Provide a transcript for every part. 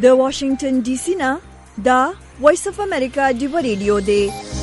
د واشنگټن ډي سي نه دا وایس اف امریکا ډیو ریډیو دی.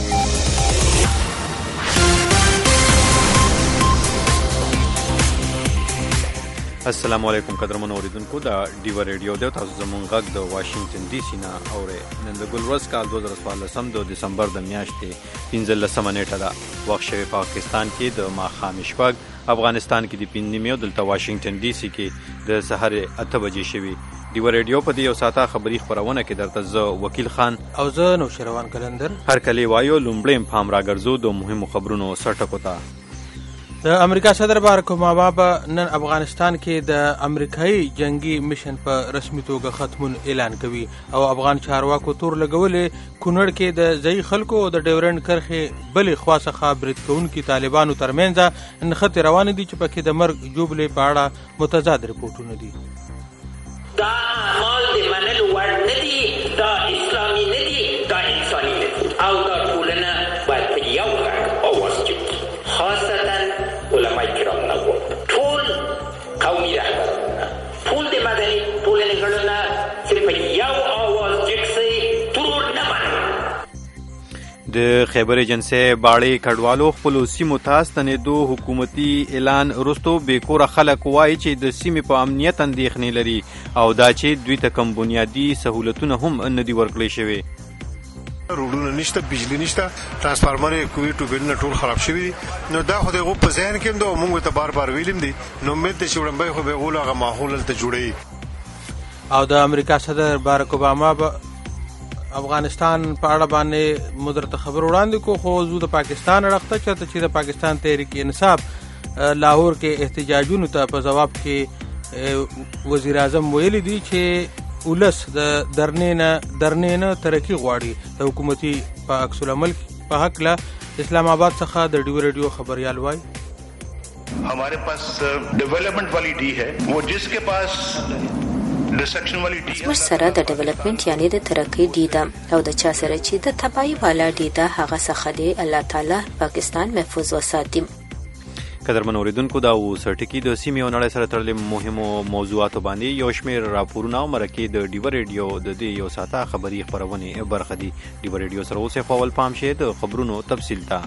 السلام علیکم قدرمنو اوریدونکو دا ډیو ریډیو دی. تاسو زموږ غږ د واشنگټن ډي سي نه اورئ. نن د ګلورز کال 2014 د دسمبر د میاشتې 15 نیټه ده. وخت شوی پاکستان کې د ماښام شپږ، افغانستان کې د 5 او دلته واشنگټن ډي سي کې د سحر 8 بجې شوي. ډیو ریډیو په دې یو ساعته خبري خبرونه کې درته زه وکیل خان او زه نوشروان کلندر هر کلی وایو. لومړی پام راګرځو د مهمو خبرونو سرټکو ته. د امریکا صدر باراک اوباما به نن افغانستان کې د امریکایي جنگي میشن په رسمي توګه ختمون اعلان کوي او افغان چارواکو تور لګولې کونړ کې د ځای خلکو او د ډیورنډ کرښې بلې خوا څخه برید کوونکي طالبانو ترمنځ نښتې روانې دي چې پکې د مرګ جوړې په اړه متضاد رپورټونه دي. دا اعمال د منلو وړ نه دي، دا اسلامي نه دي، دا انساني نه دي او دا ټولنه باید په یو غږ اواز جوړ، خاصتا علماء کرام نه وو، ټول قومي رهبران، ټول د مدني ټولنې غړي صرف یو اواز جګسي ترور نه باندې. د خیبر ایجنسی باړې کډوالو خپلو سیمو ته ستنېدو حکومتي اعلان وروسته بېکوره خلک وایي چې د سیمې په امنیت اندېښنې لري او دا چې دوی ته کم بنیادي سهولتونه هم نه دي ورکړی شوي. روډونه نشته، بجلی نشته، ترانسفارمر کوي ټوبلونه ټول خراب شوي. نو دا خو دغه په ذهن کې نو موږ ته بار بار ویلم دي. نو امید ده چې وړاندې خو به غول هغه ماحول ته جوړي. او د امریکا صدر باراک اوباما افغانستان په اړه باندې مدرته خبر وړاندې کو، خو زو د پاکستان اړخته چې د پاکستان تحریک انصاف لاهور کې احتجاجونو ته په جواب کې وزیر اعظم ویلي دي چې ولس د درنې نه ترقي غواړي. د حکومتي په عکس العمل په حق له اسلام آباد څخه د ډیو ریډیو خبريال وایي हमारे पास डेवलपमेंट वाली डी है, वो जिसके पास زموږ سره د ډیولپمنٹ یعنی د ترقی ډی ده او د چا سره چې د تباہی والا ډی ده هغه څخه دی الله تعالی پاکستان محفوظ وساتي. قدرمن اوریدونکو دا سرټکی د سیمې او نړۍ سره تړلې مهمو موضوعاتو باندې یو شمېر راپورونه او مرکې د ډیو ریډیو د دې یو ساعته خبري خبرونه برخه دي. ډیو ریډیو سره اوسه فول پام شه د خبرونو تفصیل ته.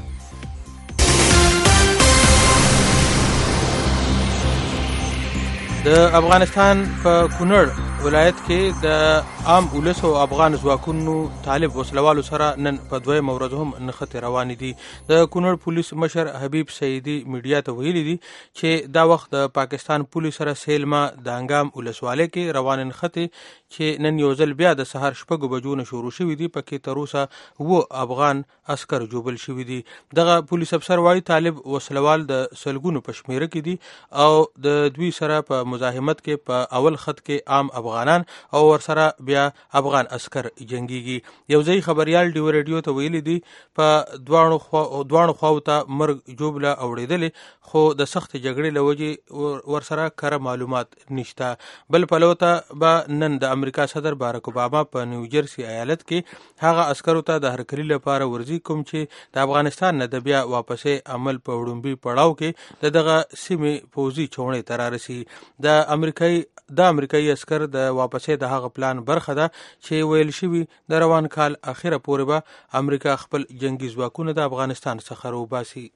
د افغانستان په کونړ ولایت کې د عام ولس او افغان ځواکونو طالب وسلوالو سره نن په دویمه ورځ هم نښتې روانې دي. د کونړ پولیس مشر حبیب سیدی میډیا ته ویلي دي چې دا وخت د پاکستان پولیس سره سیلما د انګام ولسوالۍ کې روان نښتې چې نن یو ځل بیا د سهار 6 بجو نه شروع شوي دي. پکې تر اوسه 9 افغان عسکر جوبل شوي دي. دغه پولیس افسر وایي طالب وسلوال د سلګونو په شمیره کې دي او د دوی سره په مزاحمت کې په اول خط کې عام افغانان او ورسره بیا افغان عسكر جنگيږي. یو ځای خبريال ډیو ریډیو ته ویلي دي په دوانو خواو ته مرګ جوبله اوړېدلې، خو د سخت جګړې لوجې ورسره کره معلومات نشته. بل پلوته به نن د امریکا صدر باراک اوباما په نیو جرسي ایالت کې هغه عسکرو ته د هرکلي لپاره ورزي کوم چې د افغانستان نه د بیا واپسې عمل په وړومبي پړاو کې دغه سیمې پوزي چونې ترارسي. د امریکایي عسكر د واپسې د هغه پلان برخه ده چې ویل شوی د روان کال اخیره پورې به امریکا خپل جنگي ځواکونه د افغانستان څخه روباسي.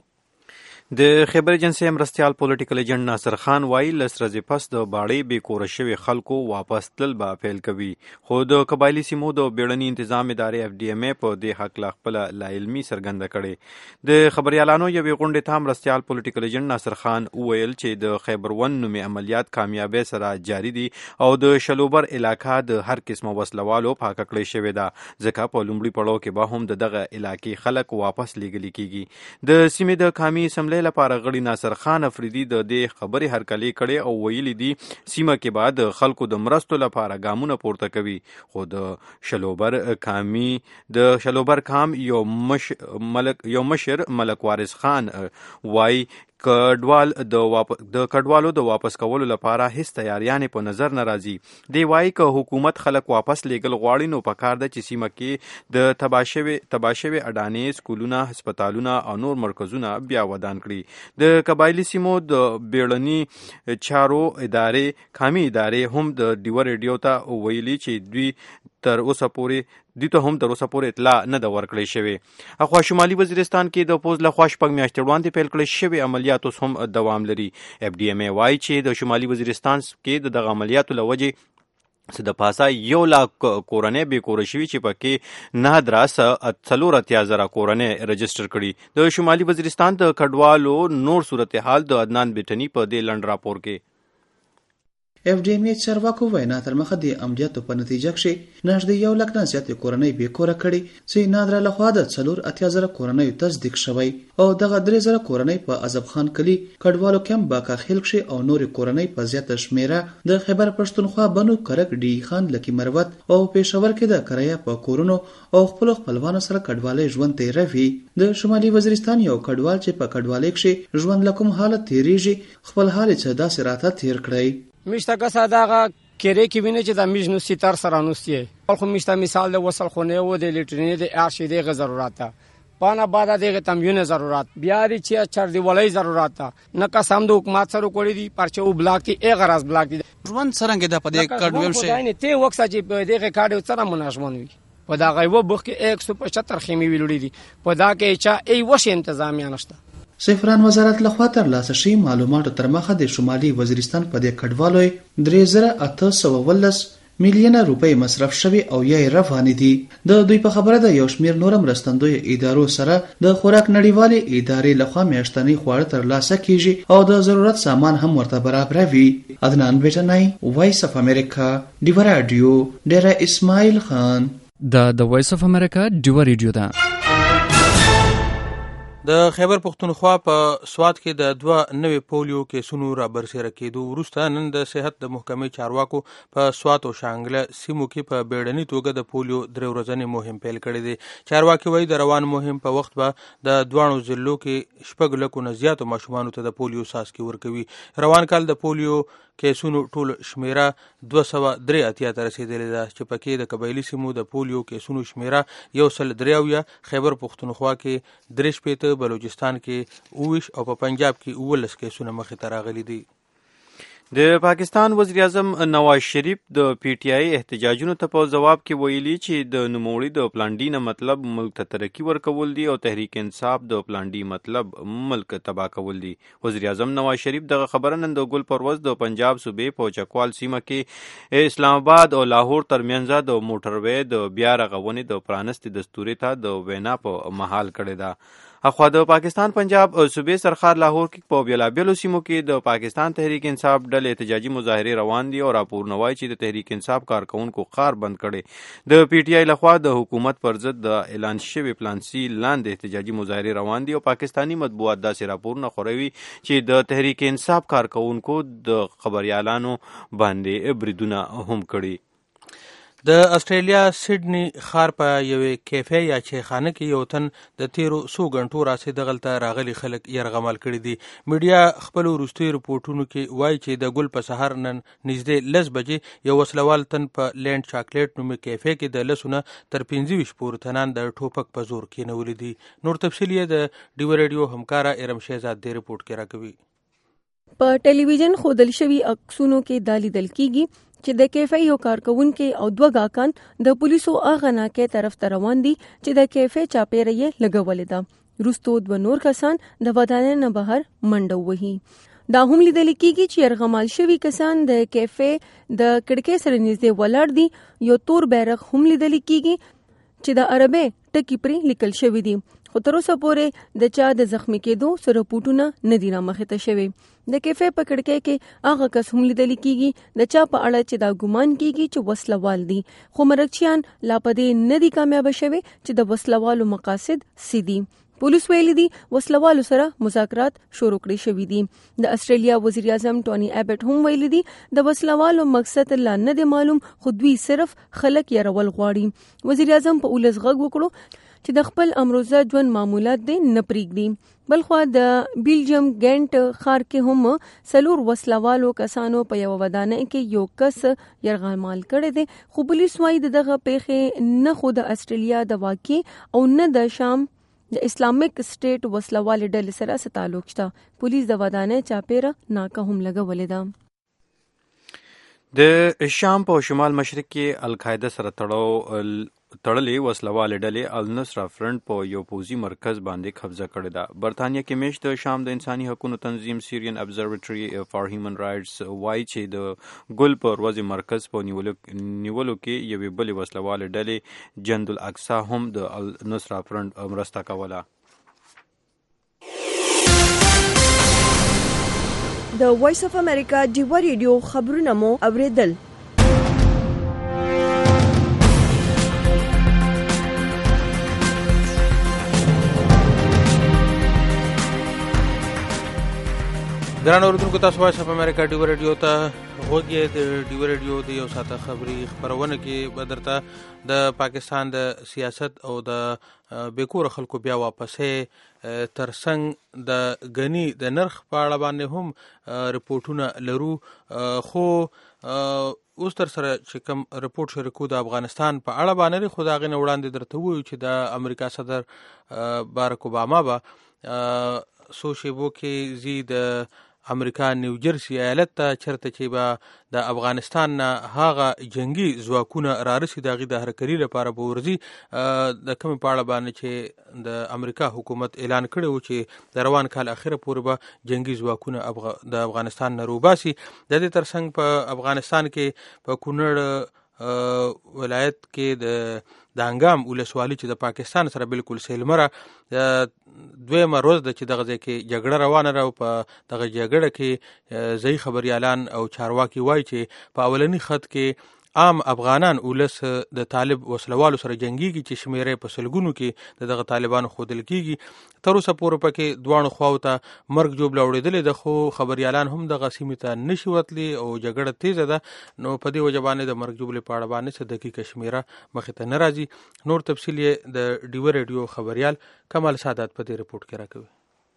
د خیبر ایجنسی مرستیال پولیټیکل ایجنټ ناصر خان وایي لس ورځې پس د باړې بېکوره شوي خلکو واپس تلل به پیل کوي، خو د قبایلي سیمو د بیړني انتظام ادارې FDMA په دې هکله خپله لاعلمي څرګنده کړې. د خبریالانو یوې غونډې ته مرستیال پولیټیکل ایجنټ ناصر خان وویل چې د خیبر ون نومې عملیات کامیابۍ سره جاري دي او د شلوبر علاقه د هر قسمه وسلوالو پاکه کړې شوې ده، ځکه په لومړي پړاو کې به هم د دغه علاقې خلک واپس لیږلي کیږي. د سیمې د قامي اسمبلۍ لپاره غړي ناصر خان افریدي د دې خبرې هرکلی کړي او ویلي دي سیمه کې بعد خلکو د مرستو لپاره ګامونه پورته کوي، خو د شلوبر کام یو مشر ملک وارث خان وای کډوالو د واپس کولو لپاره هیڅ تیاریانې په نظر نه راځي. دی وایي که حکومت خلک واپس لیږل غواړي نو پکار ده چې سیمه کې د تباه شوې اډانې، سکولونه، هسپتالونه او نور مرکزونه بیا ودان کړي. د قبایلي سیمو د بیړني چارو ادارې قامي ادارې هم د ډیوه ریډیو ته ویلي چې دوی ته هم تر اوسه پورې اطلاع نه ده ورکړې شوې. اخوا شمالي وزیرستان کې د پوز لخوا 6 میاشتې وړاندې پیل کړل شوي عملیات اوس هم دوام لري. FDMA وایي چې د شمالي وزیرستان کې دغه عملیاتو له وجې څه د پاسه 100,000 کورنۍ بې کوره شوي چې پکې 9,480,000 کورنۍ رجسټر کړي. د شمالي وزیرستان د کډوالو نور صورتحال د عدنان بیټني په دې لنډ راپور کې. FDMA چارواکو وینا تر مخه د عملیاتو په نتیجه کې نږدې 1 لک نه زیاتې کورنۍ بې کوره کړي چې نادره لخوا د 480,000 کورنۍ تصدیق شوی او دغه 3,000 کورنۍ په عزب خان کلی کډوالو کیمپ باکاخیل کې او نور کورنۍ په زیاته شمیره د خیبر پښتونخوا بنو کرک ډی خان لکی مروت او پېښور کې د کرایه په کورونو او خپلوانو سره کډوالۍ ژوند تیروي. د شمالي وزیرستان یو کډوال چې په کډوالۍ کې ژوند لکم حالت تیریږي خپل حال چې داسې راته تیر کړی. میشته کسا داغه کېره کې ویني چې د میژنو ستار سره نوستي خو میشته مثال د وصل خونه و د لیټرینې د ارشیدې غ ضرورت پانا بعد دغه تموین ضرورت بیا لري چې چر دی ولای ضرورت نه قسم د حکومت سره کوړی دی پرچه او بلاک تی ای غرض بلاک دی ژوند څنګه د پدې کډ ویل شي نه ته وکسه چې په دغه کډ سره مناسبون وي په دا غیو بخ کې 175 خیمه ویلوړي دي په دا کې چا ای وش انتظامیه نشته. سفران وزارت لخوا تر لاسه شي معلوماتو تر مخه د شمالي وزیرستان په دې کډوالو 3,819 میلیونه روپۍ مصرف شوي او یې روانې دي. د دوی په خبره د یو شمیر نورم مرستندوی ادارو سره د خوراک نړیوالې ادارې لخوا میاشتنی خواړه تر لاسه کیږي او د ضرورت سامان هم ورته برابروي. عدنان بیټنای، وایس اف امریکا، ډیوه رادیو، ډیره اسماعیل خان. د وایس اف امریکا ډیوه رادیو ده. د خیبر پښتونخوا په سوات کې د 2 نوې پولیو کیسونو را برسېره کېدو وروسته نن د صحت د محکمې چارواکو په سوات او شانګله سیمو کې په بیړني توګه د پولیو 3 ورځنی مهم پیل کړی دی. چارواکي وایي د روان مهم په وخت به د دوانو ضلعو کې 6 لکو نه زیاتو ماشومانو ته د پولیو څاڅکي ورکوي. روان کال د پولیو کیسونو ټول شمیره 283 ته رسیدلې ده چې پکې د قبایلی سیمو د پولیو کیسونو شمیره 183 خیبر پښتونخوا کې 3 بلوچستان کې 29 او په پنجاب کې 19 کیسونه مخې ته راغلي دي. د پاکستان وزیر اعظم نواز شریف د PTI احتجاجونو ته په جواب کې ویلي چې د نوموړي د پلان ډي نه مطلب ملک ته ترقی ورکول دي او تحریک انصاف د پلان ډي مطلب ملک تباہ کول دي. وزیر اعظم نواز شریف دغه خبره نن د ګل پروز د پنجاب صوبې په چکوال سیمه کې اسلام آباد او لاهور ترمنځ د موټروي د بیا رغونې د پرانستې دستوري ته د وینا په محل کړی ده. اخوا د پاکستان پنجاب صوبې سرخار لاهور کې په بیلابیلو سیمو کې د پاکستان تحریک انصاف ډلې احتجاجي مظاهرې روان دي او راپور نوای چې د تحریک انصاف کارکونکو قار بند کړي. د PTI لخوا د حکومت پر ضد د اعلان شوی پلان سی لاندې احتجاجي مظاهرې روان دي او پاکستانی مطبوعات داسې راپورونه خپروي چې د تحریک انصاف کارکونکو د خبريالانو باندې بریدونه هم کړي. د استرالیا سیډنی ښار په یوې کیفې یا چایخانه کې یو تن د تیرو 100 غنټو راځي دغلته راغلي خلک يرغمل کړي دي. میډیا خپل وروستي رپورټونو کې وایي چې د ګل په سحر نن نږدې 10 بجې یو وسلوال تن په لینډ چاکلیټ نومي کیفې کې د لسونه تر 25 پورې تنان د ټوپک په زور کې نولې دي. نور تفصیل یې د ډیو رادیو همکارا ارم شهزاد د رپورټ کې راکوي. په ټلویزیون خودل شوی عکسونو کې دالی دل کیږي چې د کیفې یو کارکونکو او 2 غاکان د پولیسو اغه ناکې طرف ته روان دي چې د کیفې چاپیرې لګولې ده. وروسته 2 نور کسان د ودانۍ نه بهر منډه وهي. دا هم لیدل کیږي چې يرغمال شوی کسان د کیفې د کړکۍ سره نږدې ولاړ دي. یو تور بیرغ هم لیدل کیږي چې د عربی ټکی پرې لیکل شوی دی. خو تر اوسه پورې د چا د زخمی کېدو سره پټونه نه دی رامخته شوی. د کیفې په کړکۍ کې هغه کس هم لیدل کیږي د چا په اړه چې دا ګمان کیږي چې وسلوال دي. خو مرکچیان لا پدې نه دي کامیاب شوي چې د وسلوالو مقاصد سدي. پولیس ویلي دي وسلوالو سره مذاکرات شروع کړي شوي دي. د استرالیا وزیر اعظم ټونی ایبټ هم ویلي دي د وسلوالو مقصد لا نه دی معلوم خو دوی صرف خلک يرول غواړي. وزیر اعظم په اولس غږ وکړو چې د خپل امروزه ژوند معمولات دې نه پرېږدي. بلخوا د بیلجیم ګینټ ښار کې هم 4 وسلوالو کسانو په یو ودانۍ کې یو کس یرغمال کړی دی، خو پولیس وایي دغه پیښې نه خو د استرالیا د واقع او نه د شام د اسلامک سټیټ وسلوالې ډلې سره څه تعلق شته. پولیس د ودانۍ چاپیره ناکه هم لګولې ده. د شام په شمال مشرق کې القاعده سره تړلې وسلوالې ډلې النصره فرنٹ په یو پوځي مرکز باندې قبضه کړې ده. برطانیه کې میشت د شام د انساني حقوقو تنظیم سیرین ابزرویټري فار هیومن رائټس وایي چې د ګل په ورځې مرکز په نیولو کې یوې بلې وسلوالې ډلې جند الاقصی هم د النصره فرنٹ مرسته کوله. د وایس اف امریکا ډیوا ریډیو خبرونه مو اوریدل. ګران اوریدونکو، تاسو وایس اف امریکا ډیوا ریډیو ته غوږی. د ډیوا ریډیو د یو ساعته خبري خبرونه کې به درته د پاکستان د سیاست او د بیکور خلکو بیا واپسې ترڅنګ د غنی د نرخ په اړه باندې هم رپورټونه لرو. خو اوس تر سره چې کوم رپورټ شریکو د افغانستان په اړه باندې خو دا غنه وړاندې درته وایو چې د امریکا صدر بارک اوباما به سوشیبو کې زید امریکا نیو جرسی ایالت ته چرته چې به د افغانستان نه هغه جنگي ځواکونه رارسي د هغې د هرکلي لپاره به ورځي. د کومې په اړه باندې چې د امریکا حکومت اعلان کړی و چې د روان کال اخره پورې به جنگي ځواکونه د افغانستان نه روباسي. د دې ترڅنګ په افغانستان کې په کونړ ولایت کې د انګام ولسوالي چې د پاکستان سره بالکل سیلمره دویمه روز ده چې دغه ځای کې جګړه روانه ده او په دغه جګړه کې ځایي خبریالان او چارواکي وایي چې په اولني خط کې عام افغانان ولس د طالب وسلوالو سره جنگيږي چې شمیره په سلګونو کې دغه طالبانو خودل کیږي. تر اوسه پورې پکې دوانو خواو ته مرګ جوړ لوړېدلې ده، خو خبريالان هم دغه سیمې ته نشي وتلی او جګړه تیزه ده. نو په دې وجه باندې د مرګ جوړ په اړه باندې څه دقیقه شمیره مخې ته نه راځي. نور تفصیل یې د ډیوا ریډیو خبريال کمال سعادت په دې رپورټ کې راکوي.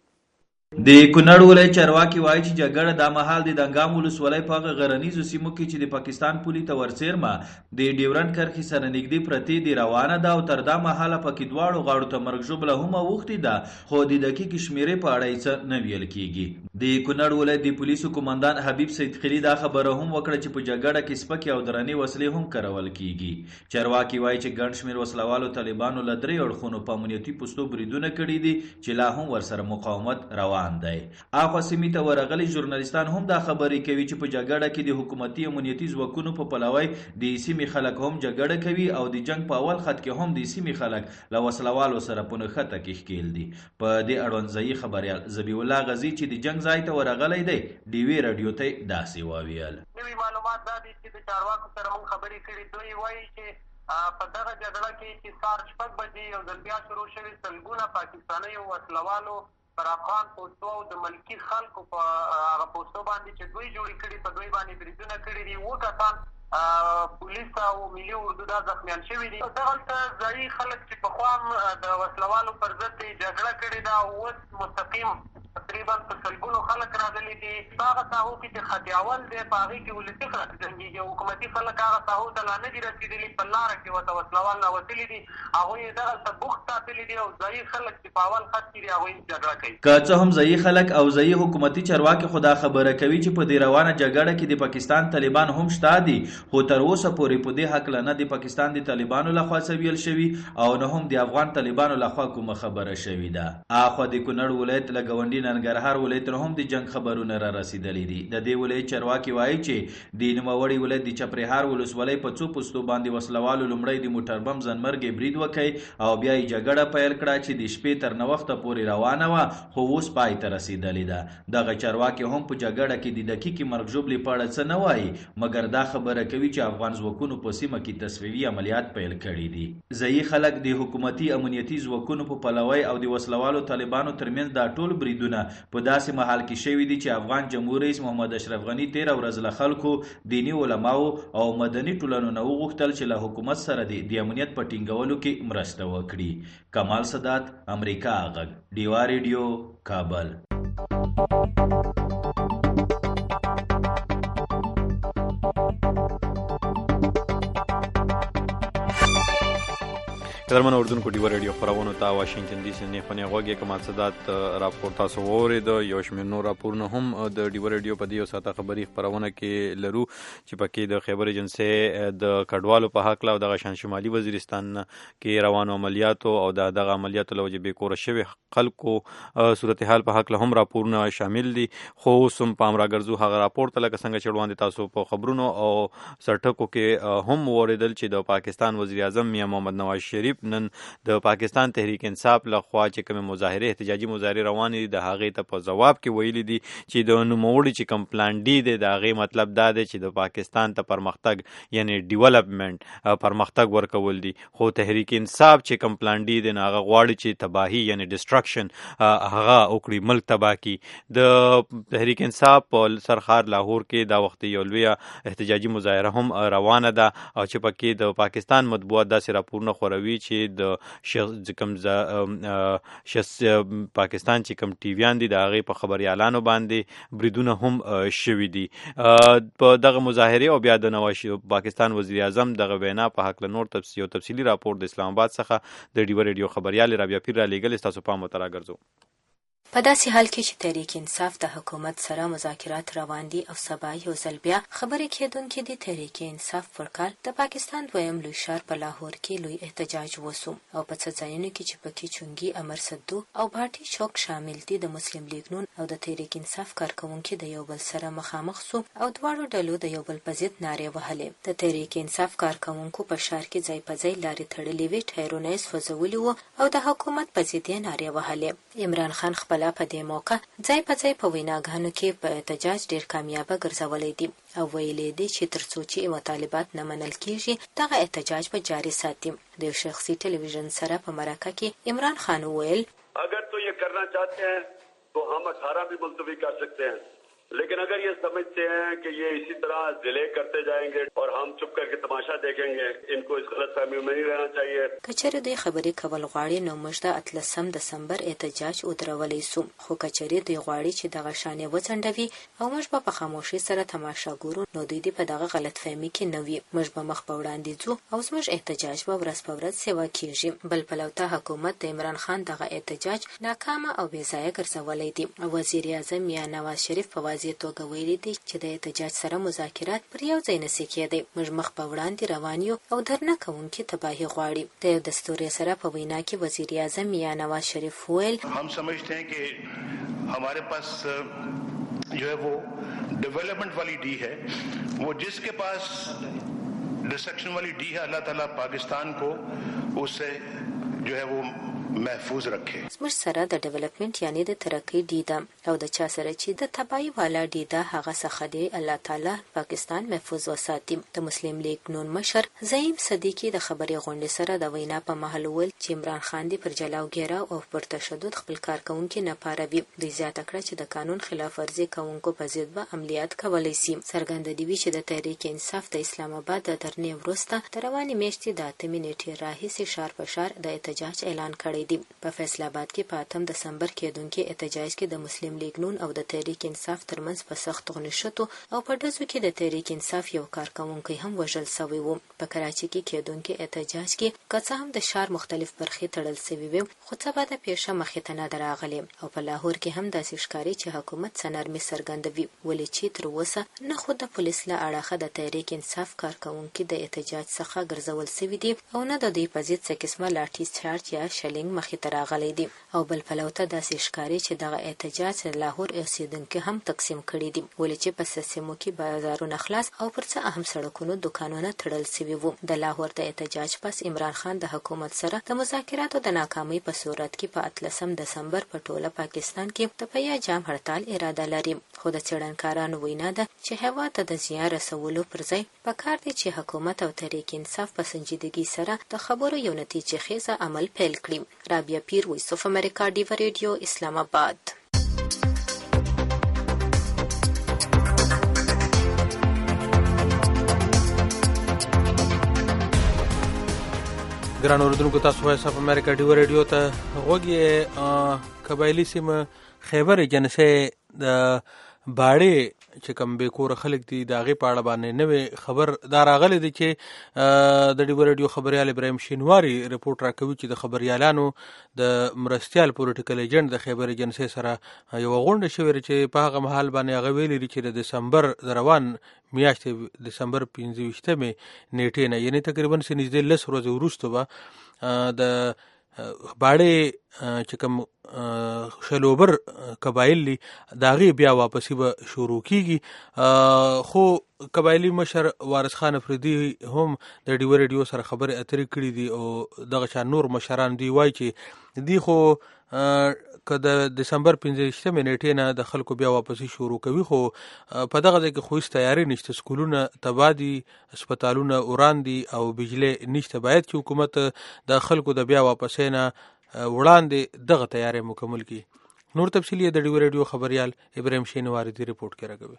د کونړ ولایت چارواکي وایي چې جګړه د مهال د دنګام ولسوالۍ په هغه غرنیزو سیمو کې چې د پاکستان پولي ته ورڅیرمه د ډیورنډ کرښې سره نږدې پرتې دي روانه ده او تر دا مهاله پکې دواړو غاړو ته مرګ ژوبله هم اوښتې ده، خو د دقیقې شمیرې په اړه یې څه نه ویل کیږي. د کونړ ولایت د پولیسو قومندان حبیب سید خلی دا خبره هم وکړه چې په جګړه کې سپکې او درنې وسلې هم کارول کیږي. چارواکي وایي چې ګڼ شمېر وسلوالو طالبانو له 3 اړخونو په امنیتي پوستو بریدونه کړي دي چې لا هم ورسره مقاومت روان دی. اخوا سیمې ته ورغلي ژورنالیستان هم دا خبرې کوي چې په جګړه کې د حکومتي امنیتي ځواکونو په پلوی د سیمې خلک هم جګړه کوي او د جنگ په اول خط کې هم د سیمې خلک له وسلوالو سره په نښته کې ښکیل دي. په دې اړوند ځایي خبریال ذبیح الله غزي چې د جنگ ځای ته ورغلی دی ډیوی رادیو ته داسې وویل. نوي معلومات دا دي چې د چارواکو سره موږ خبرې کړې، دوی وایي چې په دغه جګړه کې چې سهار 6 بجې یو ځل بیا شروع شوي سلګونه پاکستانیو وسلوالو پر افغان پوستو او د ملکي خلکو په هغه پوستو باندې چې دوی جوړې کړي په دوی باندې بریدونه کړي دي. 9 کسان پولیس او ملي اردو دا زخمیان شوي دي. دغلته ځایي خلک چې پخوا د وسلوالو پر ضد جګړه کړې ده او اوس مستقیم تقریبا په سلګونو خلک راغلي دي. په هغه ساحو کې چې خطیاول دی په هغې کې ولسي خلک جنګېږي، حکومتي خلک هغه ساحو ته لا نه دي رسېدلي، په لاره کې ورته وسلوال راوتلي دي، هغوی یې دغلته بوخت ساتلي دي او ځایي خلک چې په اول خط کې دي هغوی جګړه کوي. که څه هم ځایي خلک او ځایي حکومتي چارواکي خو دا خبره کوي چې په دې روانه جګړه کې د پاکستان طالبان هم شته دي، خو تر اوسه پورې په دې هکله نه د پاکستان د طالبانو لخوا څه ویل شوي او نه هم د افغان طالبانو لخوا کومه خبره شوې ده. اخوا د کونړ ولایت له ګاونډي ننګرهار ولایت هم د جنگ خبرونه را رسیدلي دي. د دې ولایت چارواکي وایي چې د نوموړي ولایت د چپرهار ولسوالۍ په څو پوستو باندې وسلوالو لومړی د موټر بم ځانمرګي برید وکړ او بیا یې جګړه پیل کړه چې د شپې تر نوخته پورې روانه وه، خو اوس پای ته رسیدلې ده. دغه چارواکي هم په جګړه کې د دقیقې مرګ ژوبلې په اړه څه نه وایي، مګر دا خبره کوي چې افغان ځواکونو په سیمه کې تصفیوي عملیات پیل کړي دي. ځایي خلک د حکومتي امنیتي ځواکونو په پلوی او د وسلوالو طالبانو ترمنځ دا ټول بریدونه په داسې مهال کې شوي دي چې افغان جمهور رئیس محمد اشرف غني 13 ورځې له خلکو، دینی علماو او مدني ټولنو نه وغوښتل چې له حکومت سره د امنیت په ټینګولو کې مرسته وکړي. کمال سادات، امریکا غږ، ډیوا ریډیو، کابل. قدرمن اردوونکو ډیوا ریډیو خپرونو ته واشنگټن ډي سي نه خونې غوږی کمال سادات راپور تاسو واورید. یو شمېر نور راپورونه هم د ډیوا ریډیو په دې ساته خبري خپرونه کې لرو چې پکې د خیبر ایجنسي د کډوالو په حق لا او د شان شمالي وزیرستان کې روانو عملیاتو او دغه عملیاتو له وجې بیکوره شوي خلکو صورتحال په حق له هم راپورونه شامل دي. خو سم پام راګرځو هغه راپور ته لکه څنګه چې وړاندې تاسو په خبرونو او سرټکو کې هم اوریدل چې د پاکستان وزیر اعظم میاں محمد نواز شریف نن د پاکستان تحریک انصاف لخوا چې کوم مظاهره احتجاجي مظاهره روانې دي د هغې ته په جواب کې ویلي دي چې د نوموړي چې کوم پلان ډي دی د هغې مطلب دا دی چې د پاکستان ته پرمختګ یعنی ډیولپمنٹ پرمختګ ورکول دي. خو تحریک انصاف چې کوم پلان ډي دی نو هغه غواړي چې تباهي یعنی ډسټرکشن هغه وکړي، ملک تباه کړي. د تحریک انصاف په سرخار لاهور کې دا وخت یو لویه احتجاجي مظاهره هم روانه ده او چې پکې د پاکستان مطبوعات داسې راپورونه خوروي چې د پاکستان چې کوم ټیویان دي د هغې په خبریالانو باندې بریدونه هم شوي دي. په دغه مظاهرې او بیا د پاکستان وزیر اعظم دغه وینا په هکله نور یو تفصیلي راپور د اسلام آباد څخه د ډیوا ریډیو خبریال رابعه پیر را لیږلی. ستاسو پام ورته راګرځو. په داسې حال کې چې تحریک انصاف د حکومت سره مذاکرات روان دي او سبا یو ځل بیا خبرې کېدونکې د تحریک انصاف پر کال د پاکستان دویم لوی ښار په لاهور کې لوی احتجاج وسو او په څه ځایونو کې چې پکې چونګي، امر صدو او بهاټي چوک شامل دي د مسلم لیگ نون او د تحریک انصاف کارکوونکي د یو بل سره مخامخ سو او دواړو ډلو د یو بل په ضد نارې وهلې. د تحریک انصاف کارکوونکو په ښار کې ځای په ځای لارې تړلې وې، ټایرونه یې سوځولي وو او د حکومت په ضد یې نارې وهلې. عمران خان خپله په دې موقع ځای په ځای په ویناګانو کې په احتجاج ډیر کامیابه ګرځولی دي او ویلي دي چې تر څو چې مطالبات نه منل کیږي دغه احتجاج به جاري ساتي. د شخصي ټلویزیون سره په مرکه کې عمران خان وویل اگر تو یہ کرنا چاہتے ہیں تو ہم 18 بھی ملتوی کر سکتے ہیں، لیکن اگر یہ سمجھتے ہیں کہ یہ اسی طرح ڈیلے کرتے جائیں گے اور हम چپ کر کے تماشا دیکھیں گے، ان کو اس غلط فہمی میں نہیں رہنا چاہیے. کچېرې دوی خبرې کول غواړي نو موږ د 18 دسمبر احتجاج ودرولی سو، خو کچېرې دوی غواړي چې دغه شانې وڅنډوي او موږ به په خاموشي سره تماشا ګورو نو دوی په دغه غلط فهمي کې نه وي. موږ به مخ په وړاندې ځو او زموږ احتجاج به ورځ په ورځ سیوا کیږي. بل پلوته حکومت د عمران خان دغه احتجاج ناکامه او بې ځایه ګرځولی دی. وزیر اعظم میاں نواز شریف په واضح توګه ویلي دي چې د احتجاج سره مذاکرات پر یو ځای نشي کېدی. موږ مخ په وړاندې روان یو او درنه کوونکي تباهي غواړي. د یو دستوري سره په وینا کې وزیر اعظم میاں نواز شریف ویل हम समझते हैं कि हमारे पास जो है वो डेवलपमेंट वाली डी है, वो जिसके पास डिस्ट्रक्शन वाली डी है अल्लाह ताला पाकिस्तान को उससे जो है वो محفوظ رکھے. زموږ سره د ډیولپمنٹ یعنی د ترقی ډی ده او د چا سره چې د تباہی والا ډی ده هغه څخه دی الله تعالی پاکستان محفوظ وساتي. د مسلم لیگ نون مشر زعیم صدیقی د خبري غونډې سره د وینا په محل ول چې عمران خان دی پر جلاو ګیرا او پر تشدد خپل کارکونکو نه پاروي. دوی زیاته کړه چې د قانون خلاف ورزي کوونکو په ضد به عملیات کولای شي. څرګنده دی چې د تحریک انصاف د اسلام آباد د درنې وروسته د رواني میاشتې د 8 نیټې راهیسې شار په شار د احتجاج اعلان کړی دی. په فیصله آباد کې په 8 دسمبر کېدونکي احتجاج کې د مسلم لیگ نون او د تحریک انصاف ترمنځ په سخت غنښتو او په ډزو کې د تحریک انصاف یو کارکونکی هم وژل شوی و. په کراچي کې کېدونکي احتجاج کې که څه هم د ښار مختلف برخې تړل شوي وي خو څه به د پیښه مخې ته نه درغلي. او په لاهور کې هم داسې ښکاري چې حکومت څنرمي څرګندوي ولې چې تر اوسه نه خو د پولیس له اړخه د تحریک انصاف کارکونکي د احتجاج څخه ګرځول شوي دي او نه د دوی په ضد څه قسمه لاټھی چارج یا شلینګ مخې ته راغلی دي. او بل پلوته داسې ښکاري چې دغه احتجاج لاهور اوسیدونکو هم تقسیم کړي دي ولې چې په سیمو کې بازارونه خلاص او پر څه اهم سړکونو دکانونه تړل شوي وو. د لاهور د احتجاج پس عمران خان د حکومت سره د مذاکراتو د ناکامۍ په صورت کې په 18 دسمبر په ټوله پاکستان کې د پیا جام هړتال اراده لري. خو د څېړنکارانو وینا ده چې هوا ته د زیان رسولو پر ځای پکار دی چې حکومت او تحریک انصاف په سنجیدګۍ سره د خبرو یو نتیجه خیزه عمل پیل کړي. رابعه پیر، وایس اف امریکا، ډیوا ریډیو، اسلام آباد. ګران اوریدونکو تاسو وایس اف امریکا ډیو ریډیو ته غوږی. قبایلی سیمه خیبر جنسه د باړې چې کوم به کور خلک دي د هغې په اړه باندې نوې خبر دا راغلی دی چې د ډیو ریډیو خبریال ابراهیم شینواري رپورټ راکوي چې د خبریالانو د مرستیال پولیټیکل ایجنټ د خیبر جنسې سره یوه غونډه شوې چې په هغه مهال باندې هغه ویلي دي چې د دسمبر د روان میاشتې دسمبر 25مې نیټې نه یعنې تقریبا نږدې 10 ورځې وروسته به د باړې چې کوم شلوبر قبایل دي د هغې بیا واپسي به شروع کیږي. خو قبایلي مشر وارث خان افریدي هم د ډیو ریډیو سره خبرې اترې کړي دي او دغه چا نور مشران دی وایي چې دی خو که د دسمبر 25مې نیټې نه د خلکو بیا واپسي شروع کوي خو په دغه ځای کې خو هېڅ تیاري نشته. سکولونه تباه دي، هسپتالونه وران دي او بجلی نشته. باید چې حکومت د خلکو د بیا واپسۍ نه وړاندې دغه تیاری مکمل کړي. نور تفصیل د ډیو ریډیو خبریال ابراهیم شینواري دی رپورټ کې راکوي.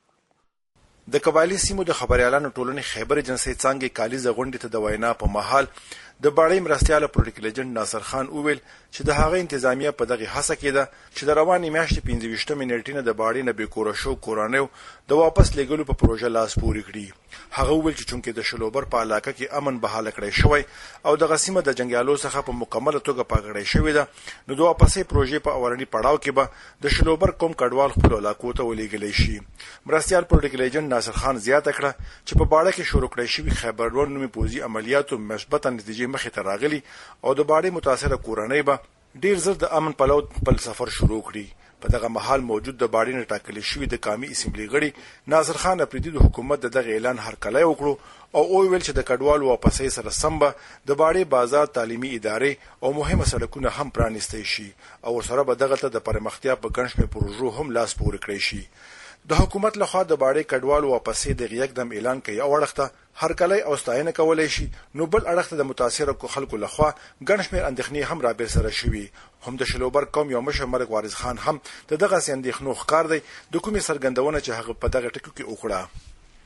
د قبایلی سیمو د خبریالانو ټولنې خیبر جنسې څانګې کالیزه غونډې ته د وینا په مهال د باړې مرستیاله پولیټیکل ایجنټ ناصر خان وویل چې د هغه انتظامیه په دغه هڅه کې ده چې د روانې میاشتې 25مې نیټې نه د باړې نه بېکوره شو کورنیو د واپس لیږلو په پروژه لاس پورې کړي. هغه وویل چې چونکې د شلوبر په علاقه کې امن بحاله کړی شوی او دغه سیمه د جنګیالو څخه په مکمله توګه پاکه کړی شوې ده، نو د واپسۍ پروژې په اولني پړاو کې به د شلوبر قوم کډوال خپلو علاقو ته ولېږلی شي. مرستیال پولیټیکل ایجنټ ناصر خان زیاته کړه چې په باړه کې شروع کړی شوي خیبر ډون نومي پوځي عملیاتو مثبته نتیجې مخې ته راغلي او د باړې متاثره کورنۍ به ډیر زر د امن پلو خپل سفر شروع کړي. په دغه مهال موجود د باړې نه ټاکلي شوي د قامي اسمبلي غړي ناصر خان افریدي د حکومت د دغه اعلان هرکلی وکړو او وویل چې د کډوالو واپسۍ سره سم به د باړې بازار، تعلیمي ادارې او مهمه سړکونه هم پرانیستی شي او ورسره به دغه ته د پرمختیا په ګڼ شمېر پروژو هم لاس پورې کړی شي. د حکومت لخوا د باړې کډوالو واپسۍ د یکدم اعلان کوي او اړخته هرکلی او ستاینه کولی شي، نو بل اړخته د متاثره خلکو لخوا ګڼ شمېر اندېښنې هم رابر سره شوي. هم د شلوبر قوم یو مشر مرګ وارث خان هم د دغسې اندېښنو ښکار دی د کومې څرګندونه چې هغه په دغه ټکو کې وکړه.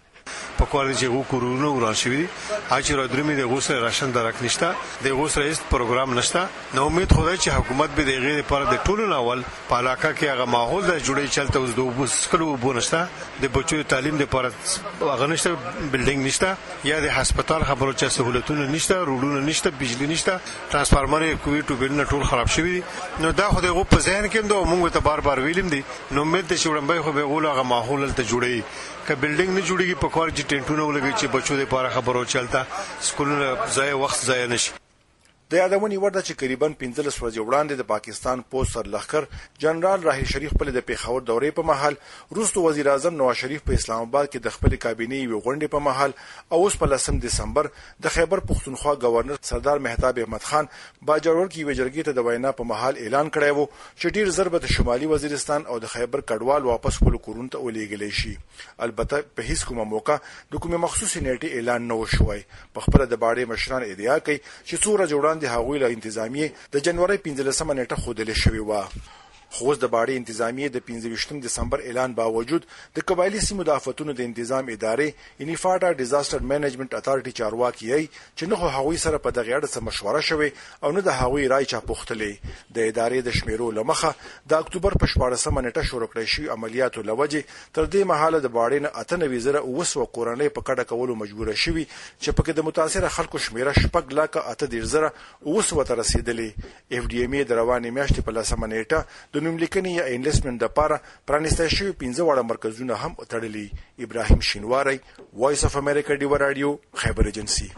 په کور دي چې کورونه وران شوي دي، هغه چې رادرمي د غوسه راشن درک نشته، د غوسه هیڅ پروګرام نشته. نو امید خدای چې حکومت به د غیر لپاره د ټولو ناول په علاقه کې هغه ماحول د جوړې چلته اوس د وسکلو بونشته، د بچو تعلیم لپاره هغه نشته، بلډینګ نشته، یا د هسپتال خبرو چې سہولتونه نشته، روډونه نشته، بجلی نشته، ترانسفارمر کوي ټوبلونه ټول خراب شوي دي. نو دا خو د په ذهن کې نو موږ ته بار بار ویلم دي، نو امید چې وړاندې خو به غول هغه ماحول ته جوړي که بلډینګ نه جوړیږي په کور چې ټینټونه ولګي چې بچو د لپاره خبرو چلته سکولونه ضایع وخت ضایع نشي. د یادونې وړ ده چې قریبا 15 ورځې وړاندې د پاکستان پوست سرلښکر جنرال راهیل شریف خپل د پیښور دورې په مهال وروسته وزیر اعظم نواز شریف په اسلام آباد کې د خپل کابینې یوې غونډې په مهال او اوس په 10 دسمبر د خیبر پښتونخوا گورنر سردار مهتاب احمد خان باجوړ کې یوې جرګې ته د وینا په مهال اعلان کړی و چې ډیر ضرب د شمالي وزیرستان او د خیبر کډوال واپس خپل کورونو ته ولېږلی شي. البته په هیڅ کومه موقع د کومې مخصوصي نیټې اعلان نه وشوی. په خپل د باړې مشران ادعا کوي چې څو ورځې وړاندې هغوی له انتظامیې د جنوري 15مه نیټه ښودلې شوې وه. خو اوس د باړې انتظامیې د 25 دسمبر اعلان باوجود د قبایلي سیمو د آفتونو د انتظام ادارې یعنی فاټا ډیزاستر مینجمنت اتارټي چارواکي یې چې نه خو هغوی سره په دغه اړه څه مشوره شوې او نه د هغوی رای چا پوښتلې. د ادارې د شمیرو له مخه د اکتوبر په 14مه نیټه شروع کړی شوي عملیاتو له وجې تر دې مهاله د باړې نه 98,900 کورنۍ په کډه کولو مجبوره شوي چې پکې د متاثره خلکو شمیره 6,38,900 ته رسېدلې. اف ډي ام ای د روانې میاشتې په 10مه نیټه د نوملیکنې یا انویسټمنټ لپاره پرانیستی شوي 15 واړه مرکزونه هم تړلي. ابراهیم شینواری، وایس اف امریکا ډیو رادیو، خیبر ایجنسي.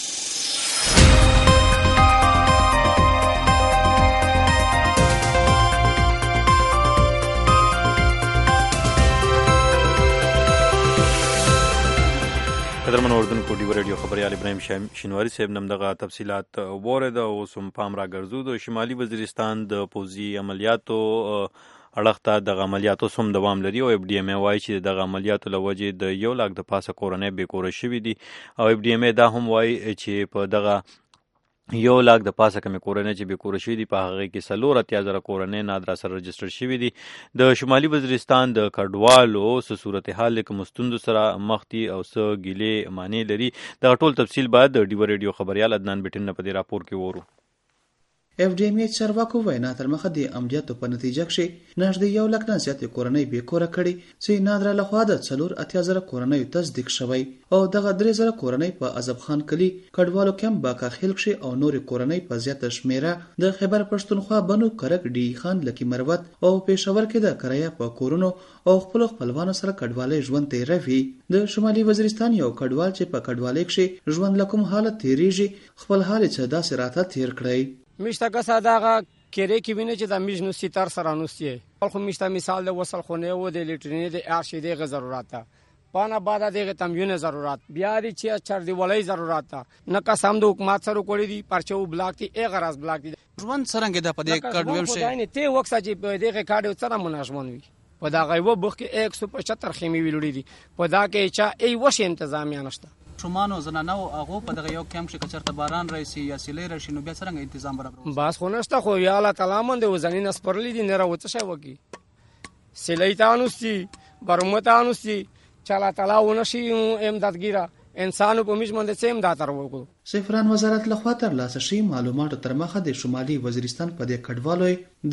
قدرمن اردوونکو ډیو ریډیو خبریال ابراهیم شینواری صاحب نم دغه تفصیلات وورید. اوس هم پام را ګرځو د شمالي وزیرستان د پوځي عملیاتو اړخ ته دغه عملیاتو سم دوام لري او اف ډي ام ای وایي چې دغه عملیاتو له وجې د 1 لاک د پاسه کورنۍ بې کوره شوي دي او اف ډي ام ای دا هم وایي چې په دغه 1 लाख د پاسه کمې کورنۍ چې بې کوره شوي دي په هغې کې 4,000 کورنۍ نادرا سره رجسټر شوي دي. د شمالي وزیرستان د کډوالو څه صورتحال کوم ستونزو سره مخ دي او څه ګیلې معنی لري، دغه ټول تفصیل بعد د ډیو ریډیو خبریال عدنان بیټن نه په دې راپور کې وورو. اف ډي ام ای چارواکو وینا تر مخه د عملیاتو په نتیجه کې نږدې 1 لک نه زیاتې کورنۍ بې کوره کړي چې نادرا لخوا د 4,000 کورنۍ تصدیق شوی او دغه 3,000 کورنۍ په عزب خان کلی کډوالو کیمپ باکاخیل کې او نور کورنۍ په زیاته شمیره د خیبر پښتونخوا بنو کرک ډی خان لکی مروت او پېښور کې د کرایه په کورونو او خپلوانو سره کډوالۍ ژوند تیروي. د شمالي وزیرستان یو کډوال چې په کډوالۍ کې ژوند لکم حالت تیریږي خپل حال چې داسې راته تیر کړی. میشته کسا داغه کېره کې ویني چې د میژنو ستار سره نوستي خو میشته مثال د وصل خونه و د لیټرینې د ارشي د ضرورت پانا بعد دغه تموین ضرورت بیا دي چې چر دی ولای ضرورت نه قسم د حکومت سره کوړي دي پرچو بلاک دي ای غرض بلاک دي ژوند څنګه د په دې کډ ویل شي نه ته وکړه چې په دغه کډ سره مناسبون وي په دا غیبو بخ کې 175 خیمه ویلوړي دي په دا کې چې ای وش انتظامیه نشته شومانو زنانو هغه په دغه یو کیمپ کې کچرته باران راشي یا سیلې راشي نو بیا څنګه تنظیم برابر بس خو نشته خو یا الله تعالی مونږ د وزنین سپرلی دي نه راوته شي وکی سیلې تانوستي برمتانوستي چاله تعالی ونشي امدادګیرا انسانو په میش باندې سیم دا تر وکړو. سفران وزارت لخوا تر لاسه شي معلوماتو تر مخه د شمالي وزیرستان په دې کډوالو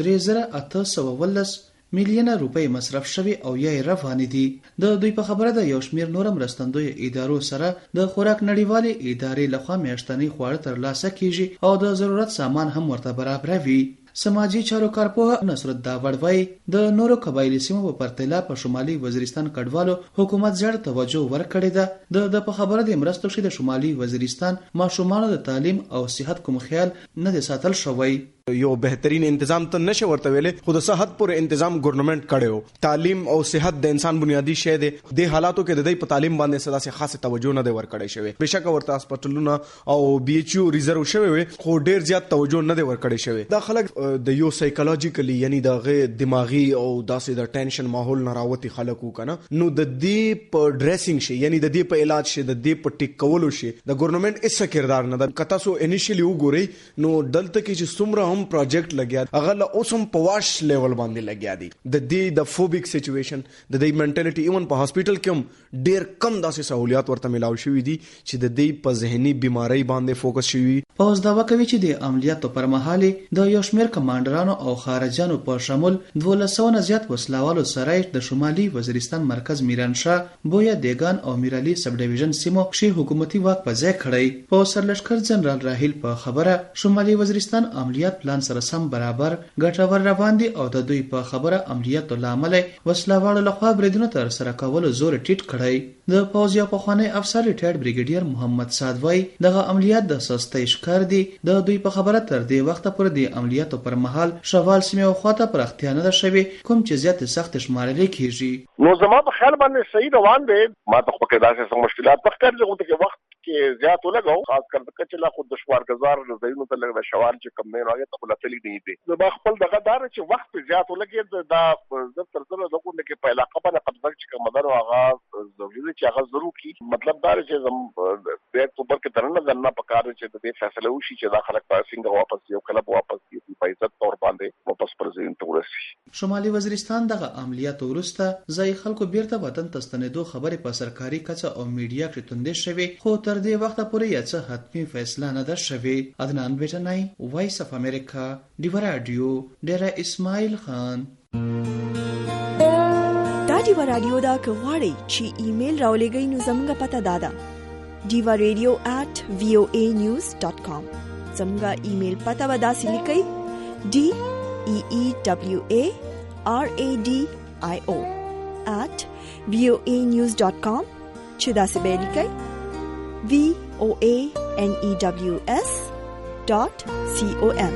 3,819 میلیونه روپۍ مصرف شوي او یې روانې دي. د دوی په خبره د یو شمیر نور مرستندوی ادارو سره د خوراک نړیوالې ادارې لخوا میاشتنی خواړه تر لاسه کیږي او د ضرورت سامان هم ورته برابروي. سماجی چارو کارپوه نصرت داوړ وایي د نورو قبایلی سیمو په پرتله په شمالي وزیرستان کډوالو حکومت زیات توجه ورکړې ده. د په خبره د مرستو شي د شمالي وزیرستان ماشومانو د تعلیم او صحت کوم خیال نه دي ساتل شوی. یو بهترین تنظیم ته نشه ورته ویلې خو د صحت پورې تنظیم ګورنمنت کړو. تعلیم او صحت د انسان بنیادی شی دی. د حالاتو کې د دې په تعلیم باندې صدا سي خاصه توجه نه دی ورکړی شوی. بشک ورته هسپتالونه او بي ایچ یو ریزرو شوی وي خو ډیر زیات توجه نه دی ورکړی شوی. دا خلک د یو سایکولوژیکلی یعنی د غي دماغي او داسې د ټینشن ماحول نه راوتی خلکو کنه نو د دې په ډریسینګ شي یعنی د دې په علاج شي د دې په ټیک کولو شي د ګورنمنت اس کردار نه د کتا سو انیشلی وګوري نو دلته کې چې څومره هم پروجیکټ لګیا هغه له اوسم په واش لیول باندې لګیا دي. د دې د فوبیک سچويشن د دې منټالټي ایون په هاسپټل کې هم ډیر کم داسې سہولیات ورته ملاو شوې دي چې د دې په ذهني بیماری باندې فوکس شوی. پوز داوا کوي چې د عملیاتو پر مهال د یو شمیر کمانډرانو او خارجانو په شمول 1200 نه زیات وسلوالو سره د شمالي وزیرستان مرکز میرانشاه بویا دیگان او میرالي سب ډیویژن سیمو کې حکومتي واک په ځای کړی. په سرلشکر جنرال راهیل په خبره شمالي وزیرستان عملیات پلان سره سم برابر ګټور روان دي او د دوی په خبره عملیاتو لامل وسلوالو لخوا بریدونو تر سره کول زور ټیټ کړی. د پوز یو پخوانی افسر ریټایرډ بریګیډیر محمد سعد وای دغه عملیات د سستۍ ښکار دي. د دوی په خبره تر دې وخت پورې د عملیاتو پر مهال شوال سیمه او خواته پر اختیار نه شوی کوم چې زیات سخت شمارل کیږي. نو زما په خیال باندې صحیح روان دي. ما ته خو کې داسې مشکلات پکې دي چې وخت کې زیات ولګاو خاص کر چې لا خود دشوار گزار زینو ته لږ شوال چې کم نه راغی ته بلتلی دی نو با خپل دغه دار چې وخت زیات ولګي دا زب تر سره دغه کې په علاقه باندې قبضه چې کوم مدار هغه ضروري چې هغه ضرور کی مطلب دا چې زم د اکتوبر کې ترنه ځنه پکاره چې د دې فیصله وشي چې داخله پاسینګ واپس یو کلب واپس کی په عزت تور باندې واپس پرزین تورسي. شمالي وزیرستان دغه عملیات ورسته ځای خلکو بیرته وطن ته ستنېدو خبرې په سرکاري کچه او میډیا کې توندې شوې خو تر دې وخت پورې یې څه حتمي فیصله نه ده شوې. عدنان بیٹنای وایس اف امریکا ډیو رادیو ډیره اسماعیل خان. دا ډیو رادیو دا کغواړي چې ایمیل راولېږئ نو زموږ پته دادا diva.radio@voanews.com زموږ ایمیل پته ودا سلیکئ DEEWARADIO@voanews.com چې دا څه به لیکئ voanews.com.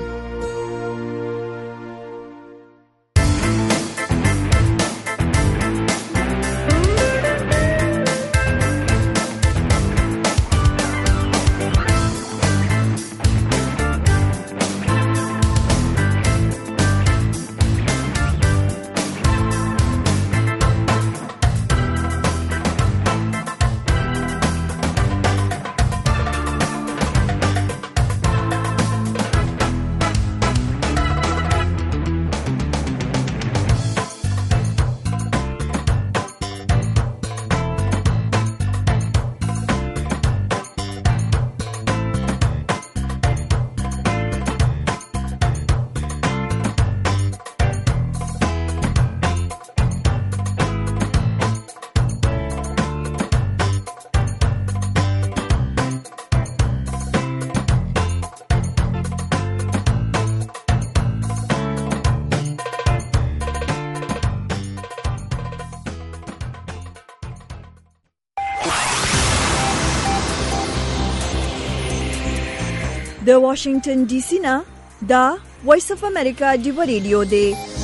د واشنگټن ډي سي نه دا وایس اف امریکا ډیو ریډیو دی.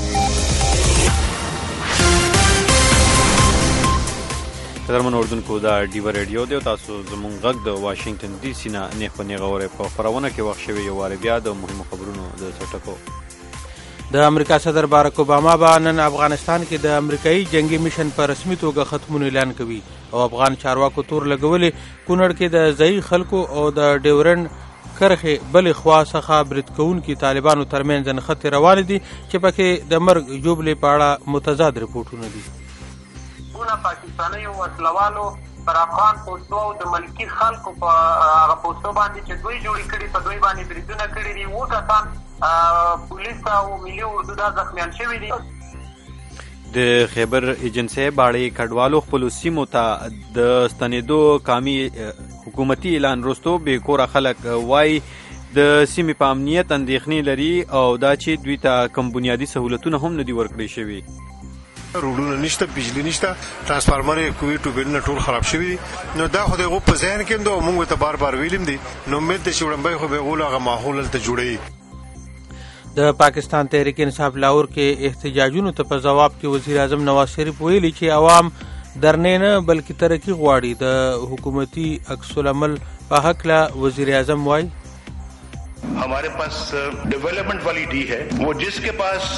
قدرمن اردوونکو دا ډیو ریډیو دی او تاسو زموږ غږ د واشنگټن ډي سي نه نیغ په نیغه اورئ. په خپرونه کې وخت شوی یو وارې بیا د مهمو خبرونو د څټکو. د امریکا صدر باراک اوباما به نن افغانستان کې د امریکایي جنگي میشن په رسمي توګه ختمون اعلان کوي او افغان چارواکو تور لګولې کونړ کې د ځایي خلکو او د ډیورنډ کرښې بلې خوا څخه برید کوونکي طالبانو ترمنځ نښتې روانې دي چې پکې د مرګ ژوبلې په اړه متضاد رپورټونه دي. پاکستاني وسلوالو پر افغان پوستو او د ملکی خلکو په هغه پوستو باندې چې دوی جوړې کړي په دوی باندې بریدونه کړي دي. و کسان پولیس او ملي اردو دا زخمیان شوي دي. د خیبر ایجنسی باړې کډوالو خپلو سیمو ته د ستنېدو کامي حکومتي اعلان وروسته بې کوره خلک وایي د سیمې په امنیت اندېښنې لري او دا چې دوی ته کم بنیادي سهولتونه هم نه دي ورکړی شوي. روډونه نشته، بجلی نشته، ترانسفارمر کوي ټوبلونه ټول خراب شوي دي. نو دا خو دغه په ذهن کې نو موږ ته بار بار ویلم دي. نو امید ده چې وړاندې خو به غوله هغه ماحول ته جوړي. د پاکستان تحریک انصاف لاهور کې احتجاجونو ته په جواب کې وزیر اعظم نواز شریف ویلي چې عوام درنې نه بلکې ترقی غواړي. د حکومتي عکس العمل په حق لا وزیر اعظم وایي हमारे पास डेवलपमेंट वाली डी है वो जिसके पास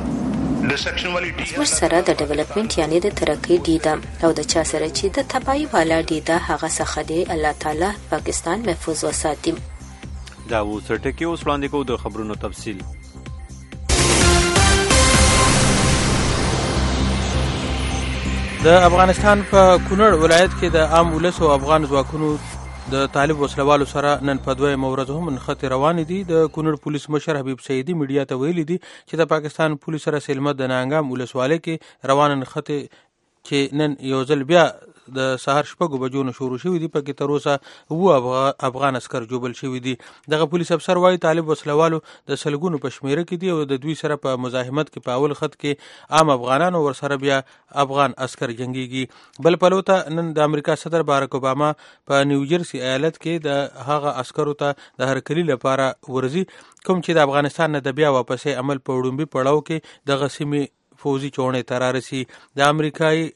زموږ سره د ډیولپمنٹ یعنی د ترقی ډی ده او د چا سره چې د تباہی والا ډی ده هغه څخه دی الله تعالی پاکستان محفوظ وساتي. دا و څټکي اوس وړاندې کوو د خبرونو تفصیل. د افغانستان په کونړ ولایت کې د عام ولس او افغان ځواکونو د طالب وسلوالو سره نن په دویمه ورځ هم نښتې روانې دي. د کونړ پولیس مشر حبیب سیدي میډیا ته ویلي دي چې د پاکستان پولیس سره سلمت د نانګام ولسوالۍ کې روانه نښتې چې نن یو ځل بیا د سهار 6 بجو نه شروع شوې دي پکې تر اوسه افغان عسکر جوبل شوي دي. دغه پولیس افسر وایي طالب وسلوالو د سلګونو په شمیره کې دي او د دوی سره په مزاحمت کې په اول خط کې عام افغانان او ورسره بیا افغان عسکر جنگيږي. بل پلوته نن د امریکا صدر باراک اوباما په نیوجرسي ایالت کې د هغه عسکرو ته د هرکلي لپاره ورزي کوم چې د افغانستان نه د بیا واپسې عمل په وړومبي پړاو کې د غسیمي فوزي چونې ترارسي. د امریکایي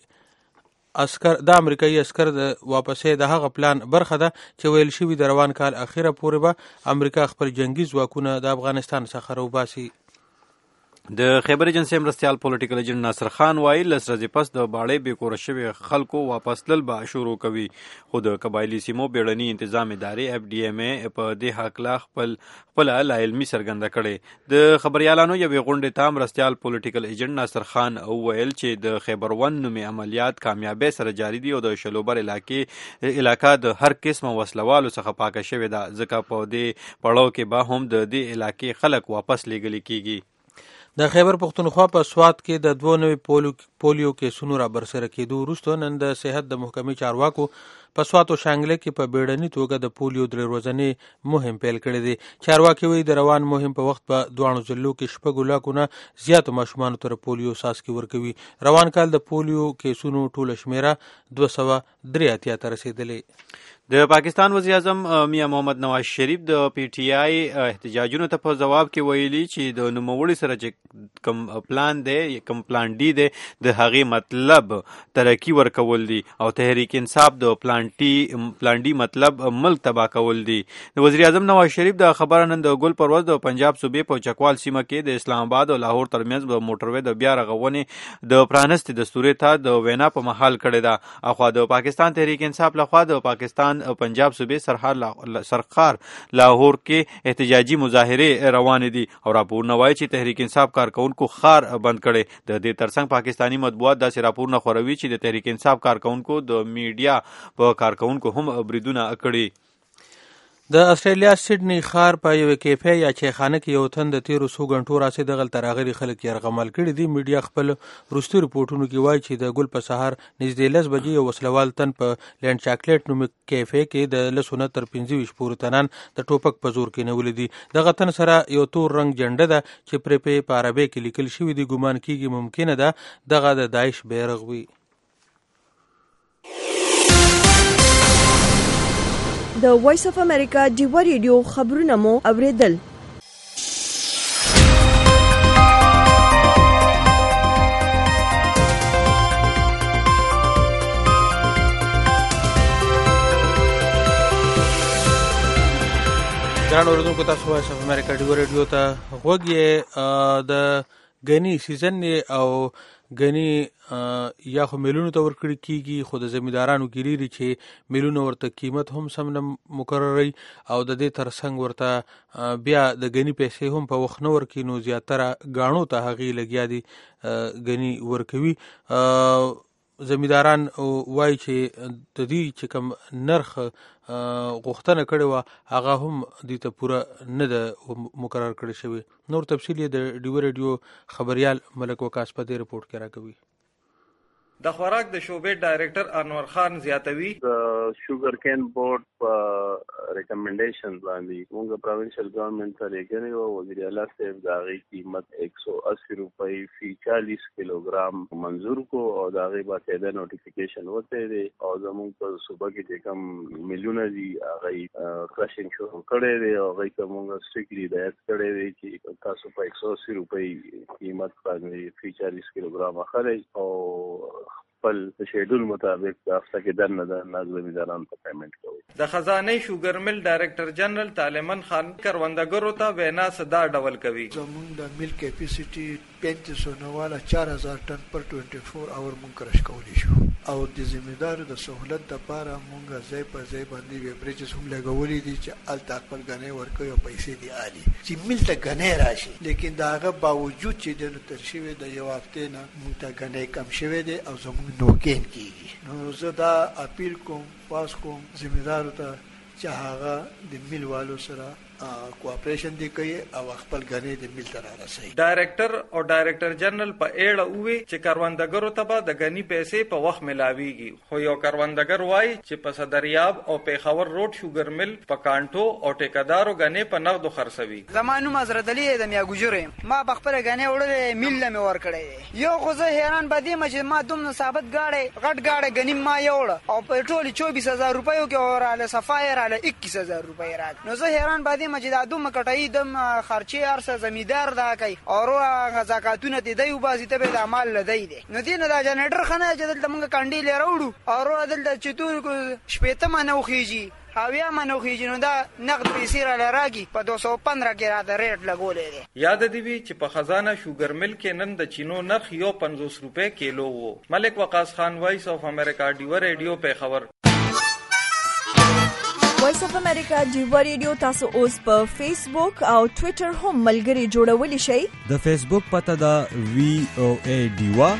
عسکر د واپسې د هغه پلان برخه ده چې ویل شوی د روان کال اخیره پورې به امریکا خپل جنگي ځواکونه د افغانستان څخه راوباسي. د خیبر ایجنسی مرستیال پولیټیکل ایجنټ ناصر خان وایي لس ورځې پس د باړې بې کوره شوي خلکو واپس تلل به شروع کوي. خو د قبایلي سیمو بیړني انتظام ادارې FDMA په دې هکله خپله لاعلمي څرګنده کړې. د خبریالانو یوې غونډې ته مرستیال پولیټیکل ایجنټ ناصر خان وویل چې د خیبر ون نومې عملیات کامیابۍ سره جاري دي او د شلوبر علاقه د هر قسمه وسلوالو څخه پاکه شوې ده ځکه په دې پړاو کې به هم د دې علاقې خلک واپس لیږلي کیږي. د خیبر پختونخوا په سوات کې د 2 نوي پولیو کیسونو را برسره کېدو وروسته نن د صحت د محکمې چارواکو په سوات او شانګله کې په بیړني توګه د پولیو 3 ورځنی مهم پیل کړی دی. چارواکي وایي د روان مهم په وخت په دوانو ضلعو کې 6 لاکونه زیات ماشومان تر پولیو څاڅکي ورکوي. روان کال د پولیو کیسونو ټوله شمیره 283 ته رسیدلې. د پاکستان وزیر اعظم میاں محمد نواز شریف د PTI احتجاجونو ته په جواب کې ویلي چې د نوموړي سره چې کم پلان دی د هغې مطلب ترقی ورکول دي او تحریک انصاف د پلان ډي مطلب ملک تباه کول دي. د وزیر اعظم نواز شریف د خبره نن د ګل پر ورځ د پنجاب صوبې په چکوال سیمه کې د اسلام آباد او لاهور ترمنځ د موټروي د بیا رغونې د پرانستې دستوري ته د وینا په محل کړې ده. اخوا د پاکستان تحریک انصاف لخوا د پاکستان پنجاب صوبې سرخار لاهور کې احتجاجي مظاهره روانې دي او راپورونه وایي چې تحریک انصاف کارکونکو خار بند کړي. د دې ترڅنګ پاکستانی مطبوعات داسې راپورونه خوروي چې د تحریک انصاف کارکونکو د میډیا په کارکونکو هم بریدونه کړي. د استرالیا سیډنی ښار په یو کیفې یا چایخانه کې یو تن د 13 غنټو راځي دغه راغلي خلک یرغمل کړي دي. میډیا خپل وروستي رپورټونو کې وایي چې د ګل په سهار نږدې 10 بجې یو وسلوال تن په لینډ چاکلیټ نوم کیفې کې د 10 تر 25 پورې تنان د ټوپک په زور کې نیولې دي. دغه تن سره یو تور رنگ جنډه ده چې پرې په عربی کې لیکل شوی دی. ګومان کیږي ممکنه ده دغه د داعش بیرغ وي. د وایس اف امریکا ډیوا ریډیو خبرونه مو اوریدل. ګران اوریدونکو، تاسو وایس اف امریکا ډیوا ریډیو ته غوږ یې. د غني سیزن او غني یا خو میلونو ته ورکړی کیږي، خو د زمیندارانو ګیری چې میلونو ورته قیمت هم سم نه مقرري او د دې ترڅنګ ورته بیا د غني پیسې هم په وخت نه ورکړي، نو زیاتره غاڼو ته هغې لګیا دي غني ورکوي. زمینداران وایي چې د دې چې کوم نرخ غوښتنه کړې وه هغه هم دې ته پوره نه ده مقرر کړی شوی. نور تفصیل یې د ډیوا ریډیو خبریال ملک وقاص په دې رپورټ کې راکوي. د خوراک د شعبې ډایریکټر انور خان زیاتوي، د شوګر کین بورډ په ریکمنډیشن باندې موږ پروینشل ګورنمنت ته لیکلي وو، وزیر اعلی صاحب د هغې قیمت 180 روپۍ فی 40 کیلوګرام منظور کو او د هغې باقاعده نوټیفیکیشن وتی دی او زموږ په صوبه کې چې کوم میلیونه دي هغې کرشنګ شروع کړی دی او هغې ته موږ سټریکټلی هدایت کړی دی چې تاسو په 180 روپۍ قیمت باندې فی 40 کیلوګرام اخلئ او خپل شیډول مطابق د هفته کې دننه زمیندارانو ته پیمنټ کوي. د خزانه شوګر مل ډایریکټر جنرال طالمن خان کروندګرو ته وینا صدا ډول کوي. زموږ د مل کیپیسټي 3590 4000 ټن پر 24 اور مونږ کرش کولی شو او د زمیندارو د سہولت لپاره مونږ ځای په ځای باندې ویبریجز هم لګولې دي چې الته خپل غنې ورکوي او پیسې دی عالي چې مل ته غنې راشي، لیکن دا هغه باوجود چې د ترشیوي د یو هفته نه مونږ ته غنې کم شوی دی او زموږ نوکین کیږي. نو زه دا اپیل کوم پاس کوم زمیندارو ته چې هغه د مل والو سره کوآپریشن دی کوي او خپل غنې د مل ته رارسوي. ډایریکټر او ډایریکټر جنرال په اړه ووی چې کروندګرو ته به د غني پیسې په وخت ملاويږي، خو یو کروندګر وایي چې په صدریاب او پیښور روډ شوګر مل په کانټو او ټیکدارو غنې په نغدو خرڅوي. زمانو حضرت علي د میاګوجره ما بخپل غنې وړلې مل له ور کړې یو خو زه حیران بدیم چې ما دوم ثابت غاړې غټ غاړې غنی ما یوړ او پټرول 24000 روپیو کې اوراله صفایر علی 21000 روپۍ رات. نو زه حیران بدیم چې دا دوم کټای دم خرچي ارسه زمیدار دا کوي او زکاتونه دې دی وباسي ته به د مال لدی دي. نو دین دا جنریټر خنه چې دلته موږ کانډي لراوړو او دلته چې تور شپېته منو خيږي اویا منو خيږي، نو دا نقد پیسې را لراږي په 215 کې را د ریټ لګولې دي. یاد دی وی چې په خزانه شوګر مل کې نن د چینو نرخ یو 50 روپے کیلو وو. ملک وقاص خان، وایس اف امریکا ډیوا ریډیو په خبر. وایس اف امریکا ډیوا ریډیو تاسو اوس په فیسبوک او ټوئیټر هم ملګری جوړولی شئ. د فیسبوک پته دا VOA ډیوا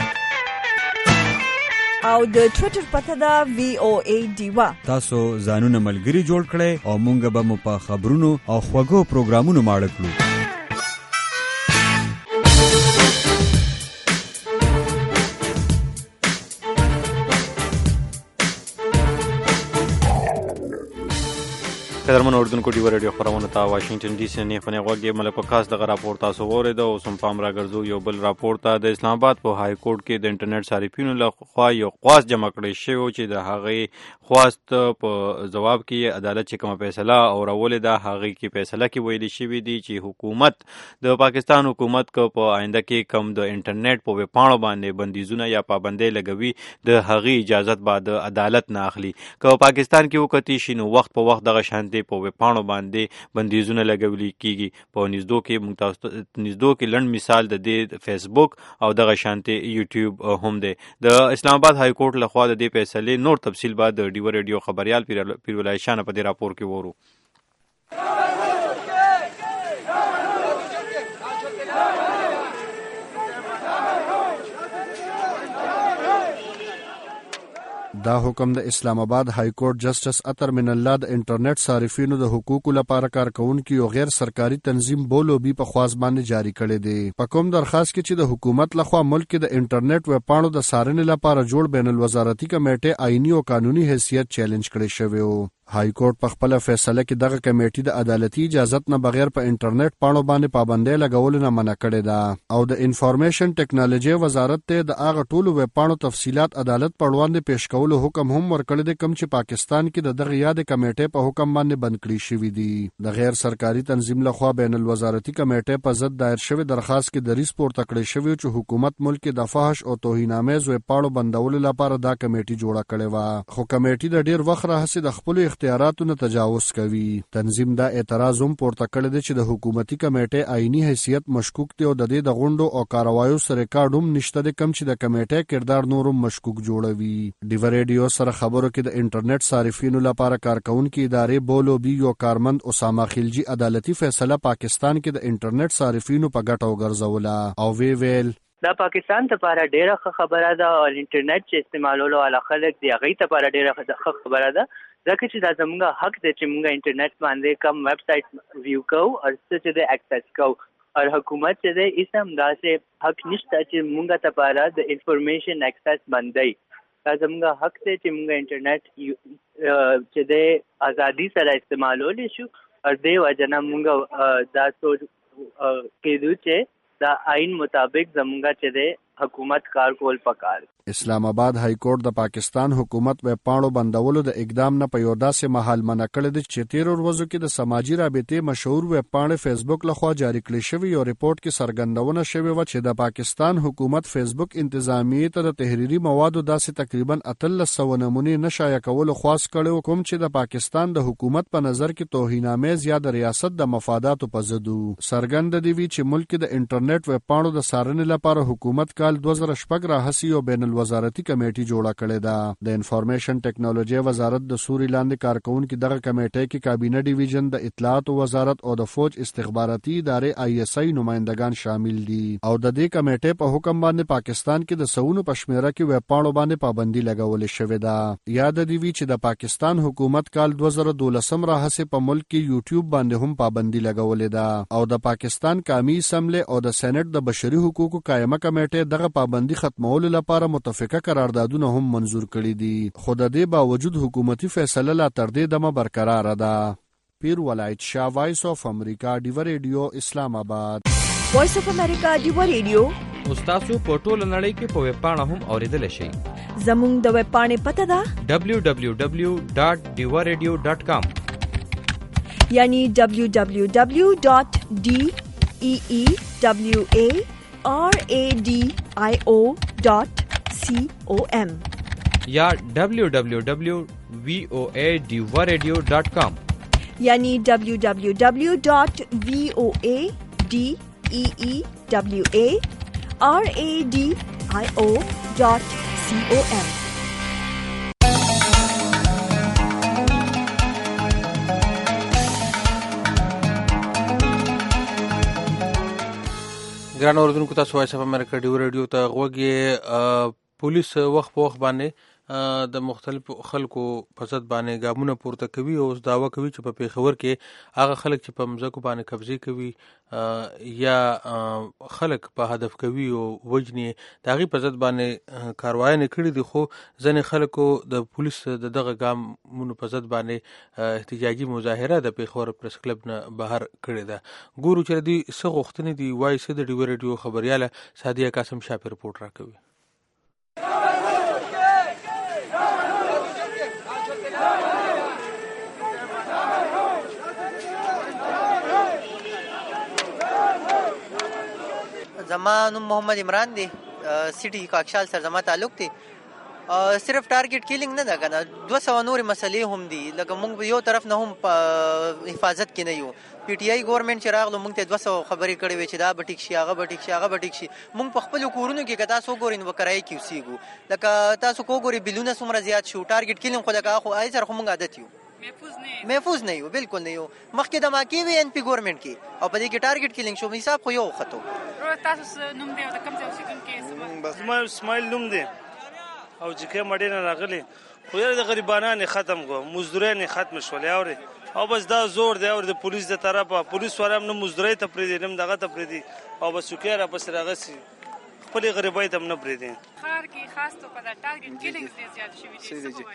او د ټوئیټر پته دا VOA ډیوا. تاسو ځانونه ملګری جوړ کړئ او مونږ به مو په خبرونو او خوږو پروګرامونو ماړه کړو. قدرمن اوردونکو ډیوا ریډیو خبرونه ته واشنگټن ډي سي نه فنه غوږی ملک وقاص دغه راپور تاسو وریدو او سم پام راګرځو. یو بل راپور ته د اسلام آباد په های کورټ کې د انټرنیټ صارفینو لخوا یو خواست جمع کړی شوی چې د هغې خواست په جواب کې عدالت چې کومه فیصله او راولې ده هغې کې فیصله کې ویلي شوی دی چې حکومت د پاکستان حکومت کو په آینده کې کم د انټرنیټ په ویبپاڼو باندې بندیزونه یا پابندۍ لګوي د هغې اجازت بعد عدالت نه اخلي. که پاکستان کې وکړي شي نو وخت په وخت دغه شانتي په ویبپاڼو باندې بندیزونه لګولي کیږي. په نږدو کې لنډ مثال د دې فیسبوک او دغه شانتي یوټیوب هم دی. د اسلام آباد های کورټ لخوا د دې فیصلې نور تفصیل بعد د ډیوا ریډیو خبریال پیرولای شان په دې راپور کې وورو. دا حکم د اسلام آباد های کورټ جسټس اطهر من الله د انټرنیټ صارفینو د حقوقو لپاره کارکونکو او غیر سرکاري تنظیم بولو بي په خواص باندې جاری کړی دی. په کوم درخواست کې چې د حکومت لخوا ملک کې د انټرنیټ ویب پاڼو د څارنې لپاره جوړ بین الوزارتي کمیټه آئینی او قانوني حیثیت چیلنج کړی شوی و. های کورټ په خپل فیصله کې دغه کمیټې د عدالتي اجازت نه بغیر په انټرنیټ پاڼو باندې پابندۍ لګول نه منع کړې ده او د انفارمیشن ټیکنالوژي وزارت ته د هغه ټولو ویب پاڼو تفصيلات عدالت په وړاندې پیښ کولو حکم هم ورکړی دی کوم چې پاکستان کې د دغه یاد کمیټې په حکم باندې بند کړی شوی دی د غیر سرکاري تنظیم لخوا بین الوزارتي کمیټې په ضد دایر شوی درخواست کې د ریس پورته کړی شوی چې حکومت ملک د فحش او توهینامیز ویب پاڼو بندولو لپاره دا کمیټې جوړه کړې و خو کمیټې د ډیر وخت راهیسې د خپل اختیاراتو نه تجاوز کوي تنظیم دا اعتراض هم پورته کړی دی چې د حکومتي کمیټې آئینی حیثیت مشکوک دی او د دې د غونډو او کاروایو سره ریکارډ هم نشته دی کوم چې د کمیټې کردار نورم مشکوک جوړوي ډیو ریډیو سره خبرو کې د انټرنیټ صارفینو لپاره کارکونکو ادارې بولو بي یو کارمند اسامه خلجی عدالتي فیصله پاکستان کې د انټرنیټ صارفینو په ګټه وګرځوله او ویل دا پاکستان ته لپاره ډیره خبره ده او انټرنیټ چې استعمالولو علا خلک دی هغه ته لپاره ډیره خبره ده ځکه چې دا زموږ حق دی چې موږ انټرنیټ باندې کوم ویب سټ ویو کوو او څه چې د اکسس کوو او حکومت چې دی اسم داسې حق نشته چې موږ ته لپاره د انفارمیشن اکسس باندې دا زموږ حق دی چې موږ انټرنیټ چې د ازادي سره استعمالولی شو او دې وجنه موږ دا سوچ کېدو چې دا آئین مطابق زمونږه چې د حکومت کار کول پکار اسلام آباد های کورټ د پاکستان حکومت ویب پاڼو بندولو د اقدام نه په یو داسې مهال منع کړی دی چې 13 ورځو کې د سماجی رابطې مشهور ویب پاڼې فیسبوک لخوا جاری کړې شوی یو ریپورت کې څرګندونه شوی و چې د پاکستان حکومت فیسبوک انتظامیې ته د تحریری موادو داسې تقریبا 1300 نمونې نشایع کولو خواست کړو کوم چې د پاکستان د حکومت په نظر کې توهینامیز یا د ریاست د مفاداتو په ضد څرګند دی چې ملک د انټرنیټ ویب پاڼو د څارنې لپاره حکومت کال 2016 راهسي او بین الوزارتي کمیټه جوړه کړې ده د انفارمیشن ټیکنالوژي وزارت د سوري لاندې کارکونکو دغه کمیټه کې کابینه ډیویژن د اطلاعات وزارت او د فوج استخباراتي ادارې ISI نمائندگان شامل دي او د دې کمیټې په حکم باندې پاکستان کې د سونو پښمیره کې ویب پاڼو باندې پابندي لګولې شوې ده یاد دی چې د پاکستان حکومت کال 2012 راهسي په ملک کې یوټیوب باندې هم پابندي لګولې ده او د پاکستان قومي اسمبلی او د سېنات د بشري حقوقو قائمه کمیټه دغه پابندي ختمولو لپاره متفقه قراردادونه هم منظور کړي دي خو د دې باوجود حکومتي فیصله لا تر دې دمه برقرار ده پیر ولایت شاه وایس اف امریکا ډیو ریډیو اسلام آباد وایس اف امریکا ډیو ریډیو تاسو په ټوله نړۍ کې په ویب پاڼه هم اوریدل شئ زموږ د ویب پاڼې پته ده www.diwaradio.com یعنی www.deewaradio.com یا www.voadiwaradio.com یعنی www.voadeewaradio.com ګران اوردونکو تاسو وایس اف امریکا ډیو ریډیو ته غوږی پولیس وخت په وخت باندې د مختلفو خلکو په ضد باندې ګامونه پورته کوي او داوا کوي چې په پیښور کې هغه خلک چې په مزکو باندې قبضه کوي یا خلک په هدف کوي او وجني داغي په ضد باندې کاروایی نه کړی دي خو ځنې خلکو د پولیس دغه ګامونو په ضد باندې احتجاجي مظاهره د پیښور پریس کلب نه بهر کړی ده ګورو چې د څه غوښتنې دي وایي سید ډیو ریډیو خبرياله سادیه قاسم شاه په رپورت راکوي زمان محمد عمران دی سٹی کاکشال سر زما تعلق دی صرف ټارګټ کیلینګ نه ده کنه 200 نور مسلې هم دي لکه موږ یو طرف نه هم حفاظت کې نه یو پی ټی آی ګورنمنت چې راغلو موږ ته 200 خبرې کړې وې چې دا بټیک شي هغه بټیک شي هغه بټیک شي موږ په خپل کورونو کې کدا سو ګورین وکړای کیوسیګو لکه تاسو کو ګوري بلونه سمره زیات شو ټارګټ کیلینګ خو لکه خو آی سره موږ عادت یو محفوظ نه یو بالکل نه یو مخکې د ماکی وی ان پی ګورنمنت کې او په دې کې ټارګټ کیلینګ شو حساب خو یو خطو تاسو نوم دی او د کوم ځای اوسیدونکو بس ما اسماعیل نوم دی او چې کوم مډینه راغلی خو یې د غریبانو ختم کو مزدوران ختم شول اوري او بس دا زور دی او د پولیس د طرفه پولیس ورام نه مزدوري ته پریدي نم دغه ته پریدي او بس وکړه بس راغسي خپل غریبای ته نه پریدي خار کې خاص تو په ټارګټ کیلینګ زیات شوی دي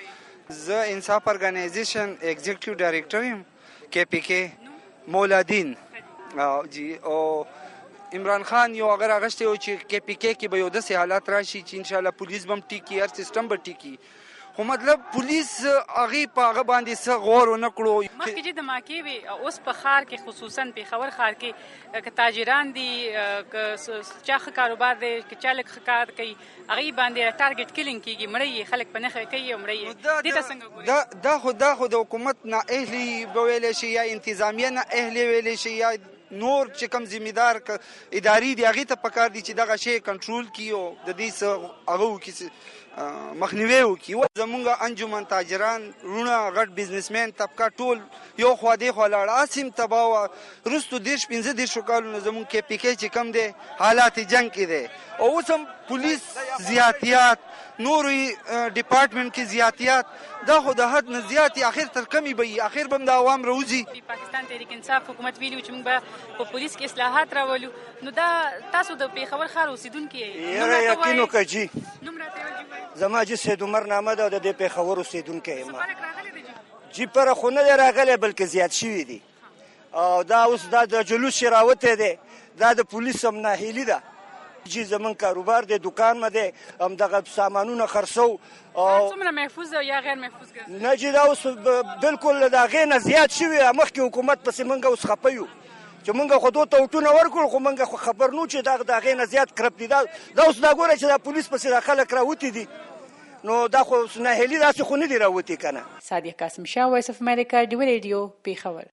زه انصاف ارګنایزیشن ایگزیکټیو ډایریکټر یم KPK مولادین جی او عمران خان یو هغه راغشتی و چې KPK کې به یو داسې حالات راشي چې انشاءالله پولیس به هم ټیکي هر سیسټم به ټیکي خو مطلب پولیس هغې په هغه باندې څه غور ونه کړو مخکې چې دماکې وي اوس په ښار کې خصوصا پېښور ښار کې که تاجران دي که چا ښه کاروبار دی که چا لږ ښه کار کوي هغې باندې ټارګېټ کلینګ کېږي مړی یې خلک په نښه کوي او مړی یې دې ته څنګه ګوري دا خو د حکومت نااهلي به ویلی شي یا انتظامیه نااهلي ویلی شي یا نور چې کوم ذمہدار ادارې دي هغې ته پکار دي چې دغه شی کنټرول کړي او د دې څه هغه وکړي مخنیوی وکړي زمونږ انجمن تاجران رونه غټ بزنسمین طبقه ټول یو خوا دې خوا لاړه اسیم تباه وه وروستو 15 کالونه زمونږ KPK چې کوم دی حالات جنګ کې دی او اوس هم پولیس زیاتیات نورو ډپارټمنټ کې زیاتیات دا خو د حد نه زیاتې اخر تر کمې به وي اخر به هم د عوام راوځي پاکستان تحریک انصاف حکومت ویلي و چې موږ به په پولیس کې اصلاحات راولو نو دا تاسو د پېښور ښار اوسېدونکي یې یقین وکړه جی زما جی سید عمر نامه ده د دې پېښور اوسېدونکی یم جی پره خو نه دی راغلی بلکې زیات شوي دي او دا اوس دا د جلوس چې راوتی دی دا د پولیس هم ناهیلي ده جی زمون کاروبار دی دکان مده هم دغه سامانونه خرڅو او څومره محفوظ یا غیر محفوظ ګرځي نه جی دا اوس بالکل دا غیر نه زیات شوی مخکې حکومت پسې منګه اوس خپيو چې منګه خو دوه ټوټونه ورکړو خو منګه خو خبر نو چې دا غیر نه زیات کرپ دي دا اوس دا ګوره چې دا پولیس پسې د خلک راوتی دي نو دا خو نه هلي داسې خو نه دی راوتی کنه صادق قاسم شاه وایس اف امریکا ډیو ریډیو پیښور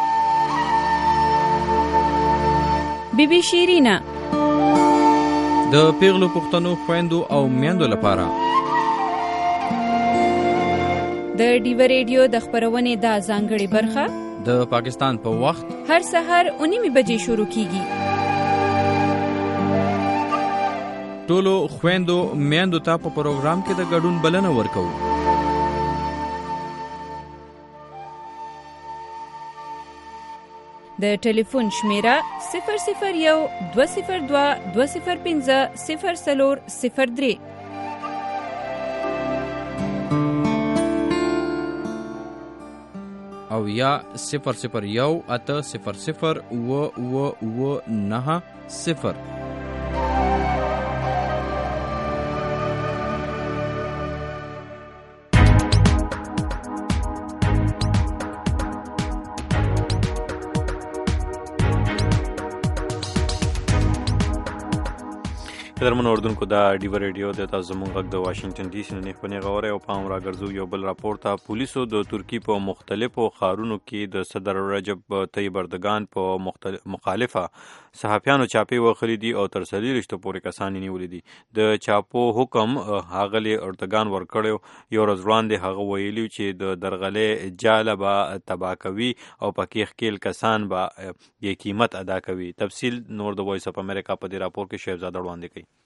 بیبي شیرینا د پیغلو پښتنو خويندو او میندو لپاره د ډیو ریډیو د خبرونې د ځانګړي برخه د پاکستان په وخت هر سحر 9 بجې شروع کیږي ټولو خويندو میندو ته په پروګرام کې د ګډون بلنه ورکو د ټلیفون شمیره 001 202 205 0403 او یا 001 800 990 قدرمن اردوونکو دا ډیو ریډیو د تاسو مونږ د واشنگټن ډي سي نه خپنه غوړې او پام راګرځو یو بل راپور ته پولیسو د ترکی په مختلفو ښارونو کې د صدر رجب طیب اردوغان په مخالفه صحافیانو چاپی وخلې دي او تر 30 پورې کسان نیولې دي د چاپو حکم هغه اردوغان ورکړو یو ورځ وړاندې هغه ویلي چې د درغلې جاله به تباکوي او پکې خکیل کسان به یې قیمت ادا کوي تفصیل نور د وایس اف امریکا په دې راپور کې شهزاده وړاندې کوي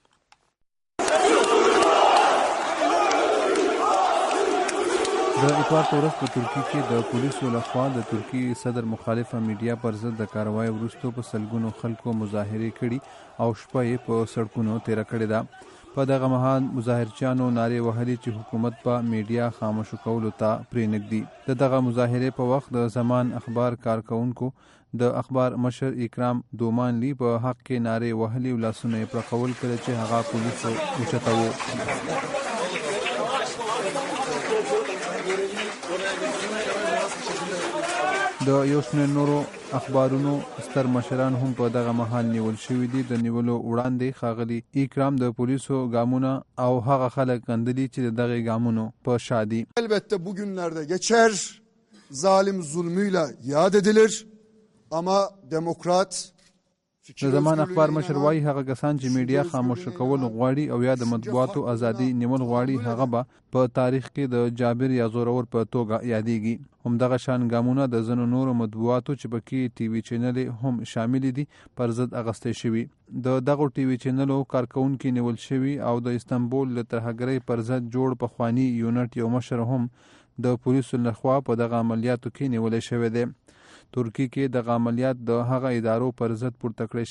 د اتوار په ورځ په ترکیه کې د پولیسو لخوا د ترکی صدر مخالفه میډیا پر ضد د کاروای وروسته په سلګونو خلکو مظاهره کړي او شپه یې په سړکونو تیر کړې ده په دغه مهال مظاهرچیانو نارې وهلې چې حکومت په میډیا خاموش کولو ته پرېنږدي دغه مظاهره په وخت د زمان اخبار کارکونکو د اخبار مشر اکرام دومانلی په حق کې نارې وهلې او لاسونه یې پرقول کړي چې هغه پولیسو اوچتاوه د یو شمېر نورو اخبارونو ستر مشران هم په دغه مهال نیول شوي دي د نیولو وړاندې ښاغلي اکرام د پولیسو ګامونه او هغه خلک کندلي چې دغه ګامونو په شادي elbette bugünlerde geçer zalim zulmüyle yad edilir ama demokrat د زمان اخبار مشر وايي هغه کسان چې میډیا خاموش کول غواړي او یا د مطبوعاتو ازادي نیول غواړي هغه به په تاریخ کې د جابر یا زورور په توګه یادېږي همدغه شان ګامونه د ځینو نورو مطبوعاتو چې پکې ټي وي چینل هم شامل دي پر ضد اغستې شوي د دغه ټي وي چینلو کارکونکو نیول شوي او د استنبول له ترهګرۍ پر ضد جوړ پخوانی یونټ یو مشر هم د پولیسو لخوا په دغه عملیاتو کې نیول شوی دی ترکی کې د عملیات د هغه ادارو پر ضد پورته کړی شوی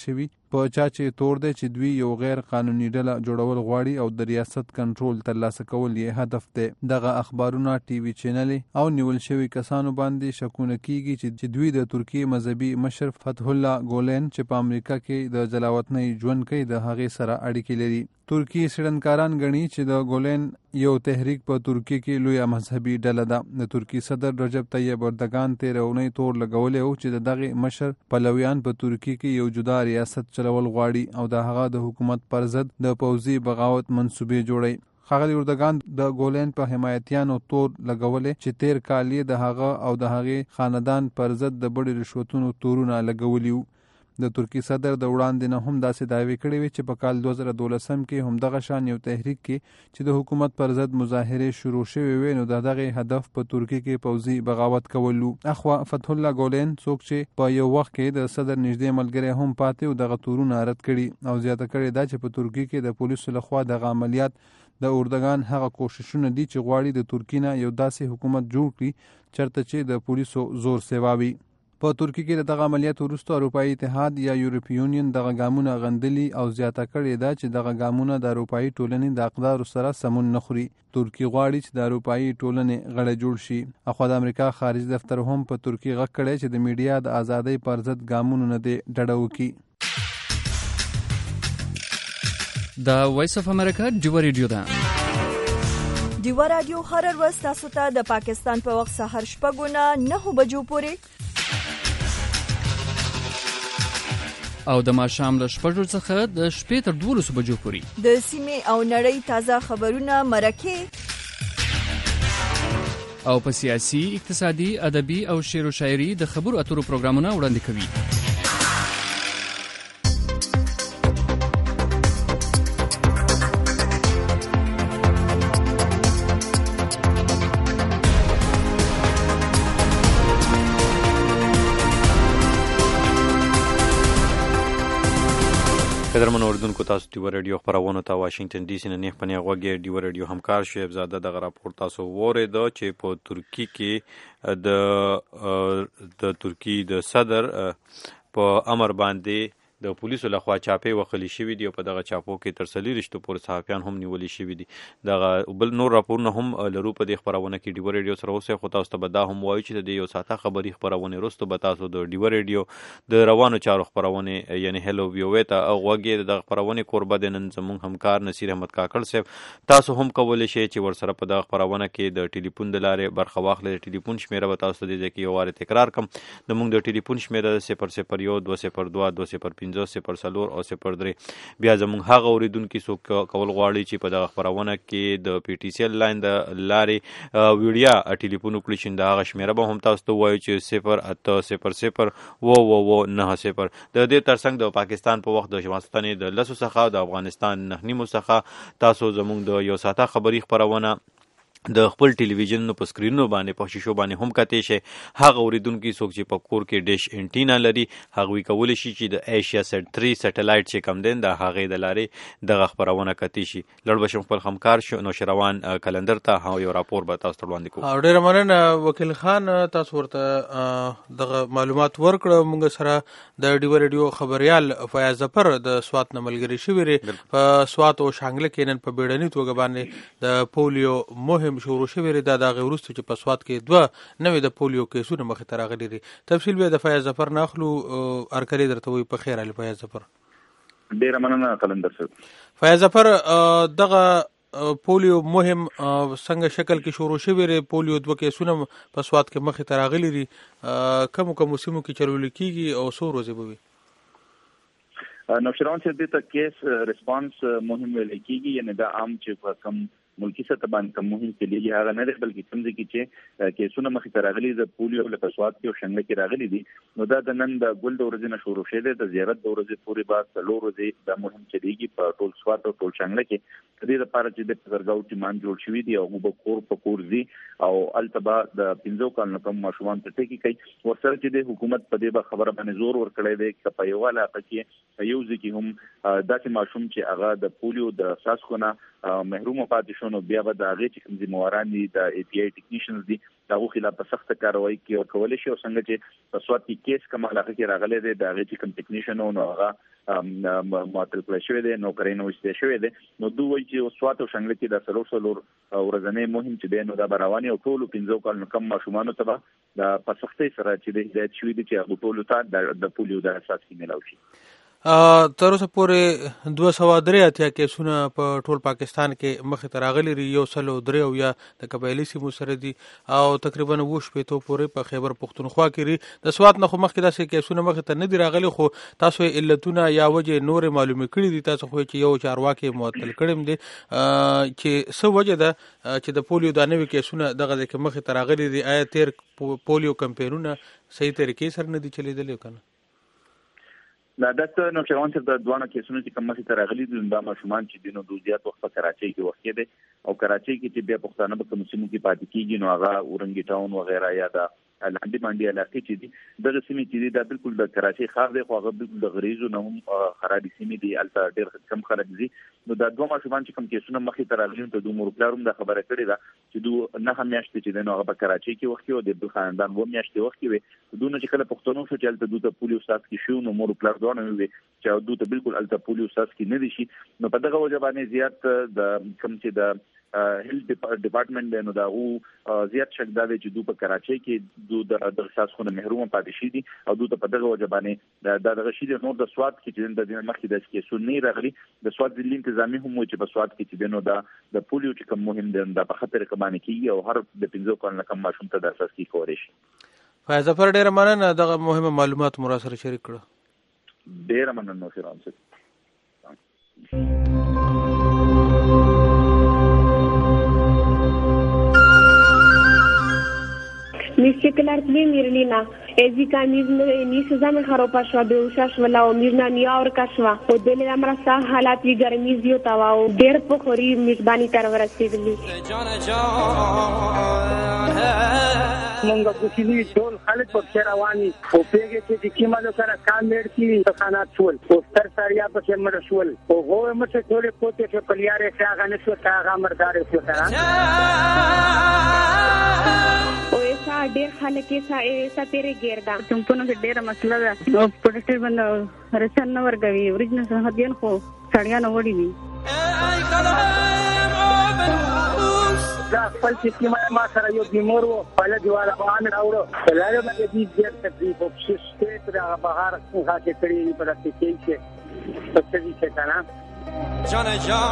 په چا چې تور دی چې دوی یو غیر قانوني ډله جوړول غواړي او د ریاست کنټرول ترلاسه کول یې هدف دی. دغه اخبارونه ټي وي چینلې او نیول شوي کسانو باندې شکونه کیږي چې دوی د ترکیې مذهبي مشر فتح الله ګولین چې په امریکا کې د جلاوطنۍ ژوند کوي د هغې سره اړیکې لري. ترکی څېړنکاران ګڼي چې د ګولین یو تحریک په ترکیې کې لویه مذهبي ډله ده. د ترکي صدر رجب طیب اردګان تېره اونۍ تور لګولی و چې د دغې مشر پلویان په ترکیې کې یو جدا ریاست چلول غواړي او د هغه د حکومت پر ضد د پوځي بغاوت منصوبې جوړوي. ښاغلي اردګان د ګولین په حمایتیانو تور لګولی چې تېر کال یې د هغه او د هغې خاندان پر ضد د بډې رشوتونو تورونه لګولي وو. د ترکي صدر د وړاندې نه هم داسې دعوې کړې وې چې په کال 2012 کې همدغه شان یو تحریک کې چې د حکومت پر ضد مظاهرې شروع شوې وې نو د دغې هدف په ترکیې کې پوځي بغاوت کول وو. اخوا فتح الله ګولین څوک چې په یو وخت کې د صدر نږدې ملګری هم پاتې او دغه تورونه رد کړي او زیاته کړې ده چې په ترکیې کې د پولیسو لخوا دغه عملیات د اردګان هغه کوششونه دي چې غواړي د ترکیې نه یو داسې حکومت جوړ کړي چرته چې د پولیسو زور سیوا وي. په ترکیې کې د دغه عملیات وروسته اروپایي اتحاد یا یورپی یونین دغه ګامونه غندلي او زیاته کړې ده چې دغه ګامونه د اروپایي ټولنې د اقدارو سره سمون نه خوري. ترکیې غواړي چې د اروپایي ټولنې غړی جوړ شي. اخوا د امریکا خارجي دفتر هم په ترکیې غږ کړی چې د میډیا د ازادۍ پر ضد ګامونو نه دی ډډه وکړي. د وایس اف امریکا ډیوه ریډیو ده. ډیوه رادیو هر ورځ تاسو ته د پاکستان په وخت سهار 9:09 بجو پورې او د ماښام له 6 څخه د شپې تر 12 بجو پورې د سیمې او نړۍ تازه خبرونه مرکه او په سیاسي، اقتصادي، ادبي او شعر او شاعري د خبرو اترو پروګرامونه وړاندې کوي. قدرمن اوردونکو تاسو ډیوه رادیو خبرونه ته واشنگټن ډي سي نه نه پنه غوږی ډیوه رادیو همکار شعیب زاده د راپور تاسو وورید چې په ترکی کې د ترکی د صدر په امر باندې د پولیسو لخوا چاپې وخلی شوې دي او په دغه چاپو کې تر 40 پورې صحافیان هم نیولې شوې دي. دغه بل نور راپورونه هم لرو په دې خبرونه کې ډیوه رادیو سره اوسه خو تاسو ته به دا هم وایو چې د یو ساعته خبري خبرونه وروسته به تاسو د ډیوه رادیو د روانو چارو خبرونه یعنی هلو ویو ته او غوږی د خبرونه قربت نن زمون همکار نصیر احمد کاکړ صاحب تاسو هم کولای شئ چې ورسره په دغه خبرونه کې د ټلیفون د لارې برخه واخلئ. ټلیفون شمیره به تاسو د دې کې یو واره تکرار کوم. د موږ د ټلیفون شمیره 001 202 205 0 او 03. بیا زموږ هغه اوریدونکو څوک کول غواړي چې په دغه خبرونه کې د پی ټی سی ایل لاین د لارې ویډیا ټلیفون وکړي چې د هغه شمیره به هم تاسو ته وایي چې 0800 90 د دې ترڅنګ د پاکستان په وخت د شماستانې د لسو څخه د افغانستان نهنیمو څخه تاسو زموږ د یو ساعته خبري خبرونه د خپل ټلویزیون په سکرینونو باندې په شیشو باندې هم کتې شي. هغه اوریدونکو څوک چې په کور کې ډیش انټینا لري هغه کولای شي چې د ایشیا سیټ 3 سټلایټ چې کم دین د هغه د لارې دغه خبرونه کتې شي. لړ بشم خپل همکار شو نو شروان کلندر ته یو راپور به تاسو ته وړاندې کوم. ډېر مننه وکیل خان تاسو ورته دغه معلومات ورکړه. موږ سره د ډیوه رادیو خبريال فیاض ظفر د سوات نملګری شوی په سوات او شانګله کې نن په بیړني توګه باندې د پولیو مهم شروع شوی دی. دا غوړستو چې په سوات کې 2 نوې د پولیو کیسونه مخ ته راغلي دي. تفصیل به د فیاض ظفر ناخلو ارکلی درته وي په خیر علي فیاض ظفر. ډیر مننه کلندر صاحب. فیاض ظفر دغه پولیو مهم څنګه شکل کې شروع شوی دی؟ پولیو 2 کیسونه په سوات کې مخ ته راغلي دي. کوم سیمو کې چلول کیږي او څو ورځې به وي؟ نوشروان صاحب دې ته کیس ریسپانس مهم ویل کیږي یعنی دا عام چې کم ملکی سطح باندې کوم مهم کې لګي هغه نه بلکې کوم ځکه چې کیسونه مخې ته راغلي د پولیو له سواد کې او شنګ کې راغلي دي. نو دا د نن د ګل د ورځې نه شروع شوه د زیارت د ورځې پورې بعد څلور ورځې د مهم چلیږي په ټول سواد او ټول شنګ کې. د دې لپاره چې د پرګاو ټیمان جوړ شوی دی او په کور دي او التبا د 15 کال کم ماشومان ته ټکی کوي. ورسره چې د حکومت په دې خبره باندې زور ور کړی دی چې په یو علاقه کې یو ځکه هم داسې ماشوم چې هغه د پولیو د اساس خونه محروم پاتې شو نو بیا به د هغه چې کوم ذمہواران دي د ای پی آی ټیکنیشنز دي دغه خلاف سخت کاروایی کوي او کولای شي او څنګه چې په سواد کې کیس کوم علاقه کې راغلي دی د هغه چې کوم ټیکنیشن او هغه معطل کړی شوی دی، نوکرۍ نه ویستې شوی دی. نو دوی وایي چې سوات او شنګله کې د 300 ورځنی مهم چې دی نو دا به روانې او ټولو 15 کالو کم ماشومانو ته به د په سختۍ سره چې د هدایت شوي دي چې هغو ټولو ته د پولیو د څاڅکي میلاو شي. تر اوسه پورې 283 کیسونه په ټول پاکستان کې مخې ته راغلي دي، 103 یا د قبایلي سیمو سره دي او تقریبا 90 پورې په خیبر پختونخوا کې دي. د سوات نه خو مخکې داسې کیسونه مخې ته نه دي راغلي، خو تاسو علتونه یا وجې نورې معلومې کړي دي. تاسو خو چې یو چارواکي معطل کړم دي چې څه وجه ده چې د پولیو د نوي کیسونه دغه ځکه مخې ته راغلي دي؟ آیا تیر پولیو کمپینونه صحیح طریقې سره نه دي چلیدلي کنه؟ دا داسې نو شروان چې د دوه کیسونو چې کوم مخې ته راغلي دي دا ماشومان چې دینو د زیات وخت په کراچۍ کې وخت دي او کراچۍ کې چې بیا پښتانه په کوم سیمو کې پاتې کیږي نو هغه اورنګي ټاون وغیرہ یا دا لاندې باندې علاقې چې دي دغه سیمې چې دي دا بالکل د کراچۍ ښار دی، خو هغه بالکل د غریزو نه هم خرابې سیمې دي، هلته ډېر کم خلک دي. نو دا دوه ماشومان چې کوم کیسونه مخې ته راغلي ته دوی مور پلار هم دا خبره کړې ده چې دوی 9 میاشتې چې دی نو هغه په کراچۍ کې وخت و، د بل خاندان 2 میاشتې وخت وي. دوی چې کله پښتنو شو چې هلته دوی ته پولیو څاڅکي شو نو مور پلار دواړه وي چې دوی ته بالکل هلته پولیو څاڅکي نه دي شي. نو په دغه وجه باندې زیات د کوم چې د هیلث ډپارټمنټ دی نو دا زیات شک دا دی چې دوی په کراچۍ کې دوی د څاڅکو محروم پاتې شي دي او دوی ته په دغه وجه باندې دا دغه شي نور د سوات کې چې د مخکې د کیسو نه راغلي د سوات ضلع انتظامی هم چې په سوات کې چې نو دا د پولیو چې کوم مهم دی دا په خطر کې باندې کیږي او هر د 15 کال کم ماشوم ته د اساسي کوري شي. فیض ظفر ډېر مننه دغه مهمه معلومات مو را سره شریک کړو. ډېر مننه شیران صاحب. Mr. Mirlina, ezika ni sezame kharopa shwa beusha shwala o mirna niya aur kashwa o dele amra sa halat vi garmi zio tawa o der pokhori mizbani tarwarasili مونږ د سیمې ټول خلک په رواني او پیګه چې د کیمالو سره کامیډ کی خانات شول او ستر ساریا په مړ شول او هو مته ټول پوتې په کلیاره څنګه نشو تا مردار شو تا او ایسا ډېر خلک ایسا تیرې ګردا څنګه په ډېر مسله ده او پروټیکټ باندې رسن نو ورګوي اوریجنل هدیان خو سړیا نو وړي وي دا خپل چې ما سره یو بیمار و په لږواله باندې راوړو لاره باندې دې ډېر تکلیف او شته تر بهار څنګه چې کړی په دې کې چې څه دې څنګه جان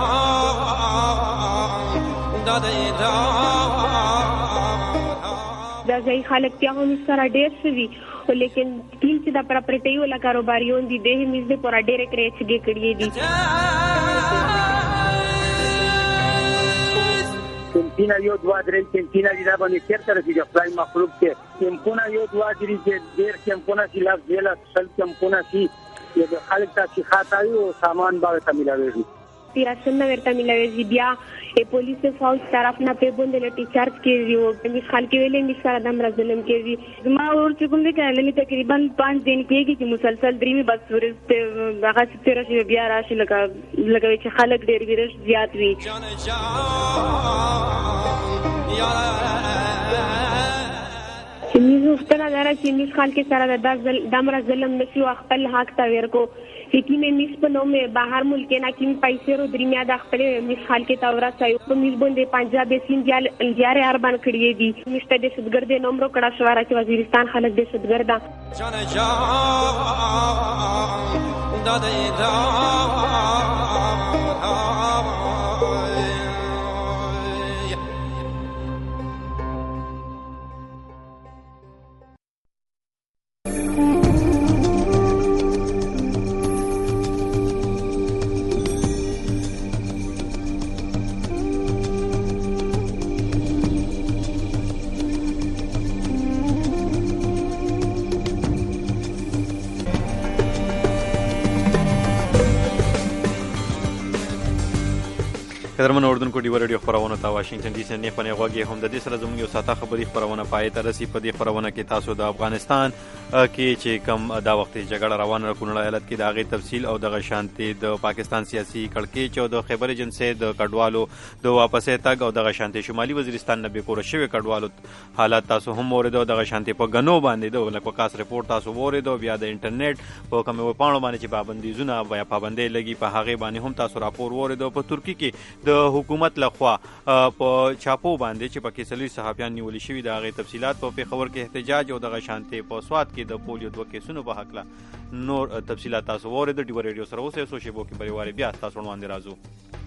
دادې دا ځای خلک ته هم سره ډېر شوي لیکن ټول چې دا پراپرټي ولا کاروباریون دي د همیز د پورا ډېر کرېچ کې کړی دي. کمپینا یو دوا درې کمپینا دي دا باندې چیرته راځي خپل مخلوق کې کمپونه یو دوا درې چې ډېر کمپونه چې لاس دیلا سل کمپونه چې د خلک ته خاطای او سامان باندې ملاوي تیراسن ورته ملاوي بیا پولیس فوج طرف نه په باندې لټي چارج کوي او په خال کې ویلې می سره دم راځلم کوي ما ور چې کوم دې کله تقریبا 5 دن کېږي چې مسلسل درې بس ورته هغه چې راشي بیا راشي لګوي چې خلک ډېر ورش زیات وي. چې موږ فتنه دره چې موږ خال کې سره د دم راځلم نشي خپل حق تا ورکو چې مې میس په نوم بهر ملک نه کیم پیسې رو درمیا د خپل میس حال کې تاورا سایو په میس باندې پنجاب سین جاره اربان کړی دي مشته د شدګرد نومرو کړه شواره چې وزیرستان خلک د شدګردا جان دادې قدرمن اردوونکو ډیو رادیو خبرونه ته واشنگټن ډي سي نه پنه غوږی هم د دې سره زموږ یو ساته خبري خبرونه پای ته رسي. په دې خبرونه کې تاسو د افغانستان کې چې کم دا وخت جګړه روانه کونړ ایالت کې د هغې تفصیل او د شانتي د پاکستان سیاسي کړکېچ او د خیبر ایجنسۍ د کډوالو د واپسې تګ او د شانتي شمالي وزیرستان نه بې کوره شوي کډوالو حالات تاسو هم اوریدو. د شانتي په غنو باندې د لکوکاس ریپورت تاسو اوریدو. بیا د انټرنیټ په کومه پاڼو باندې چې پابندیزونه یا پابندۍ لګي په هغې باندې هم تاسو راپور اوریدو. په ترکیه کې د حکومت لخوا په چاپو باندې چې پکې څلور صحافیان نیول شوي د هغې تفصیلات په پیښور کې احتجاج او د شانتي په سوات کې د پولیو 2 کیسونو په هکله نور تفصیلات تاسو اوریدو. ډیو رادیو سره اوسئ، سو شیبو کې بریواري بیا تاسو وړاندې راځو.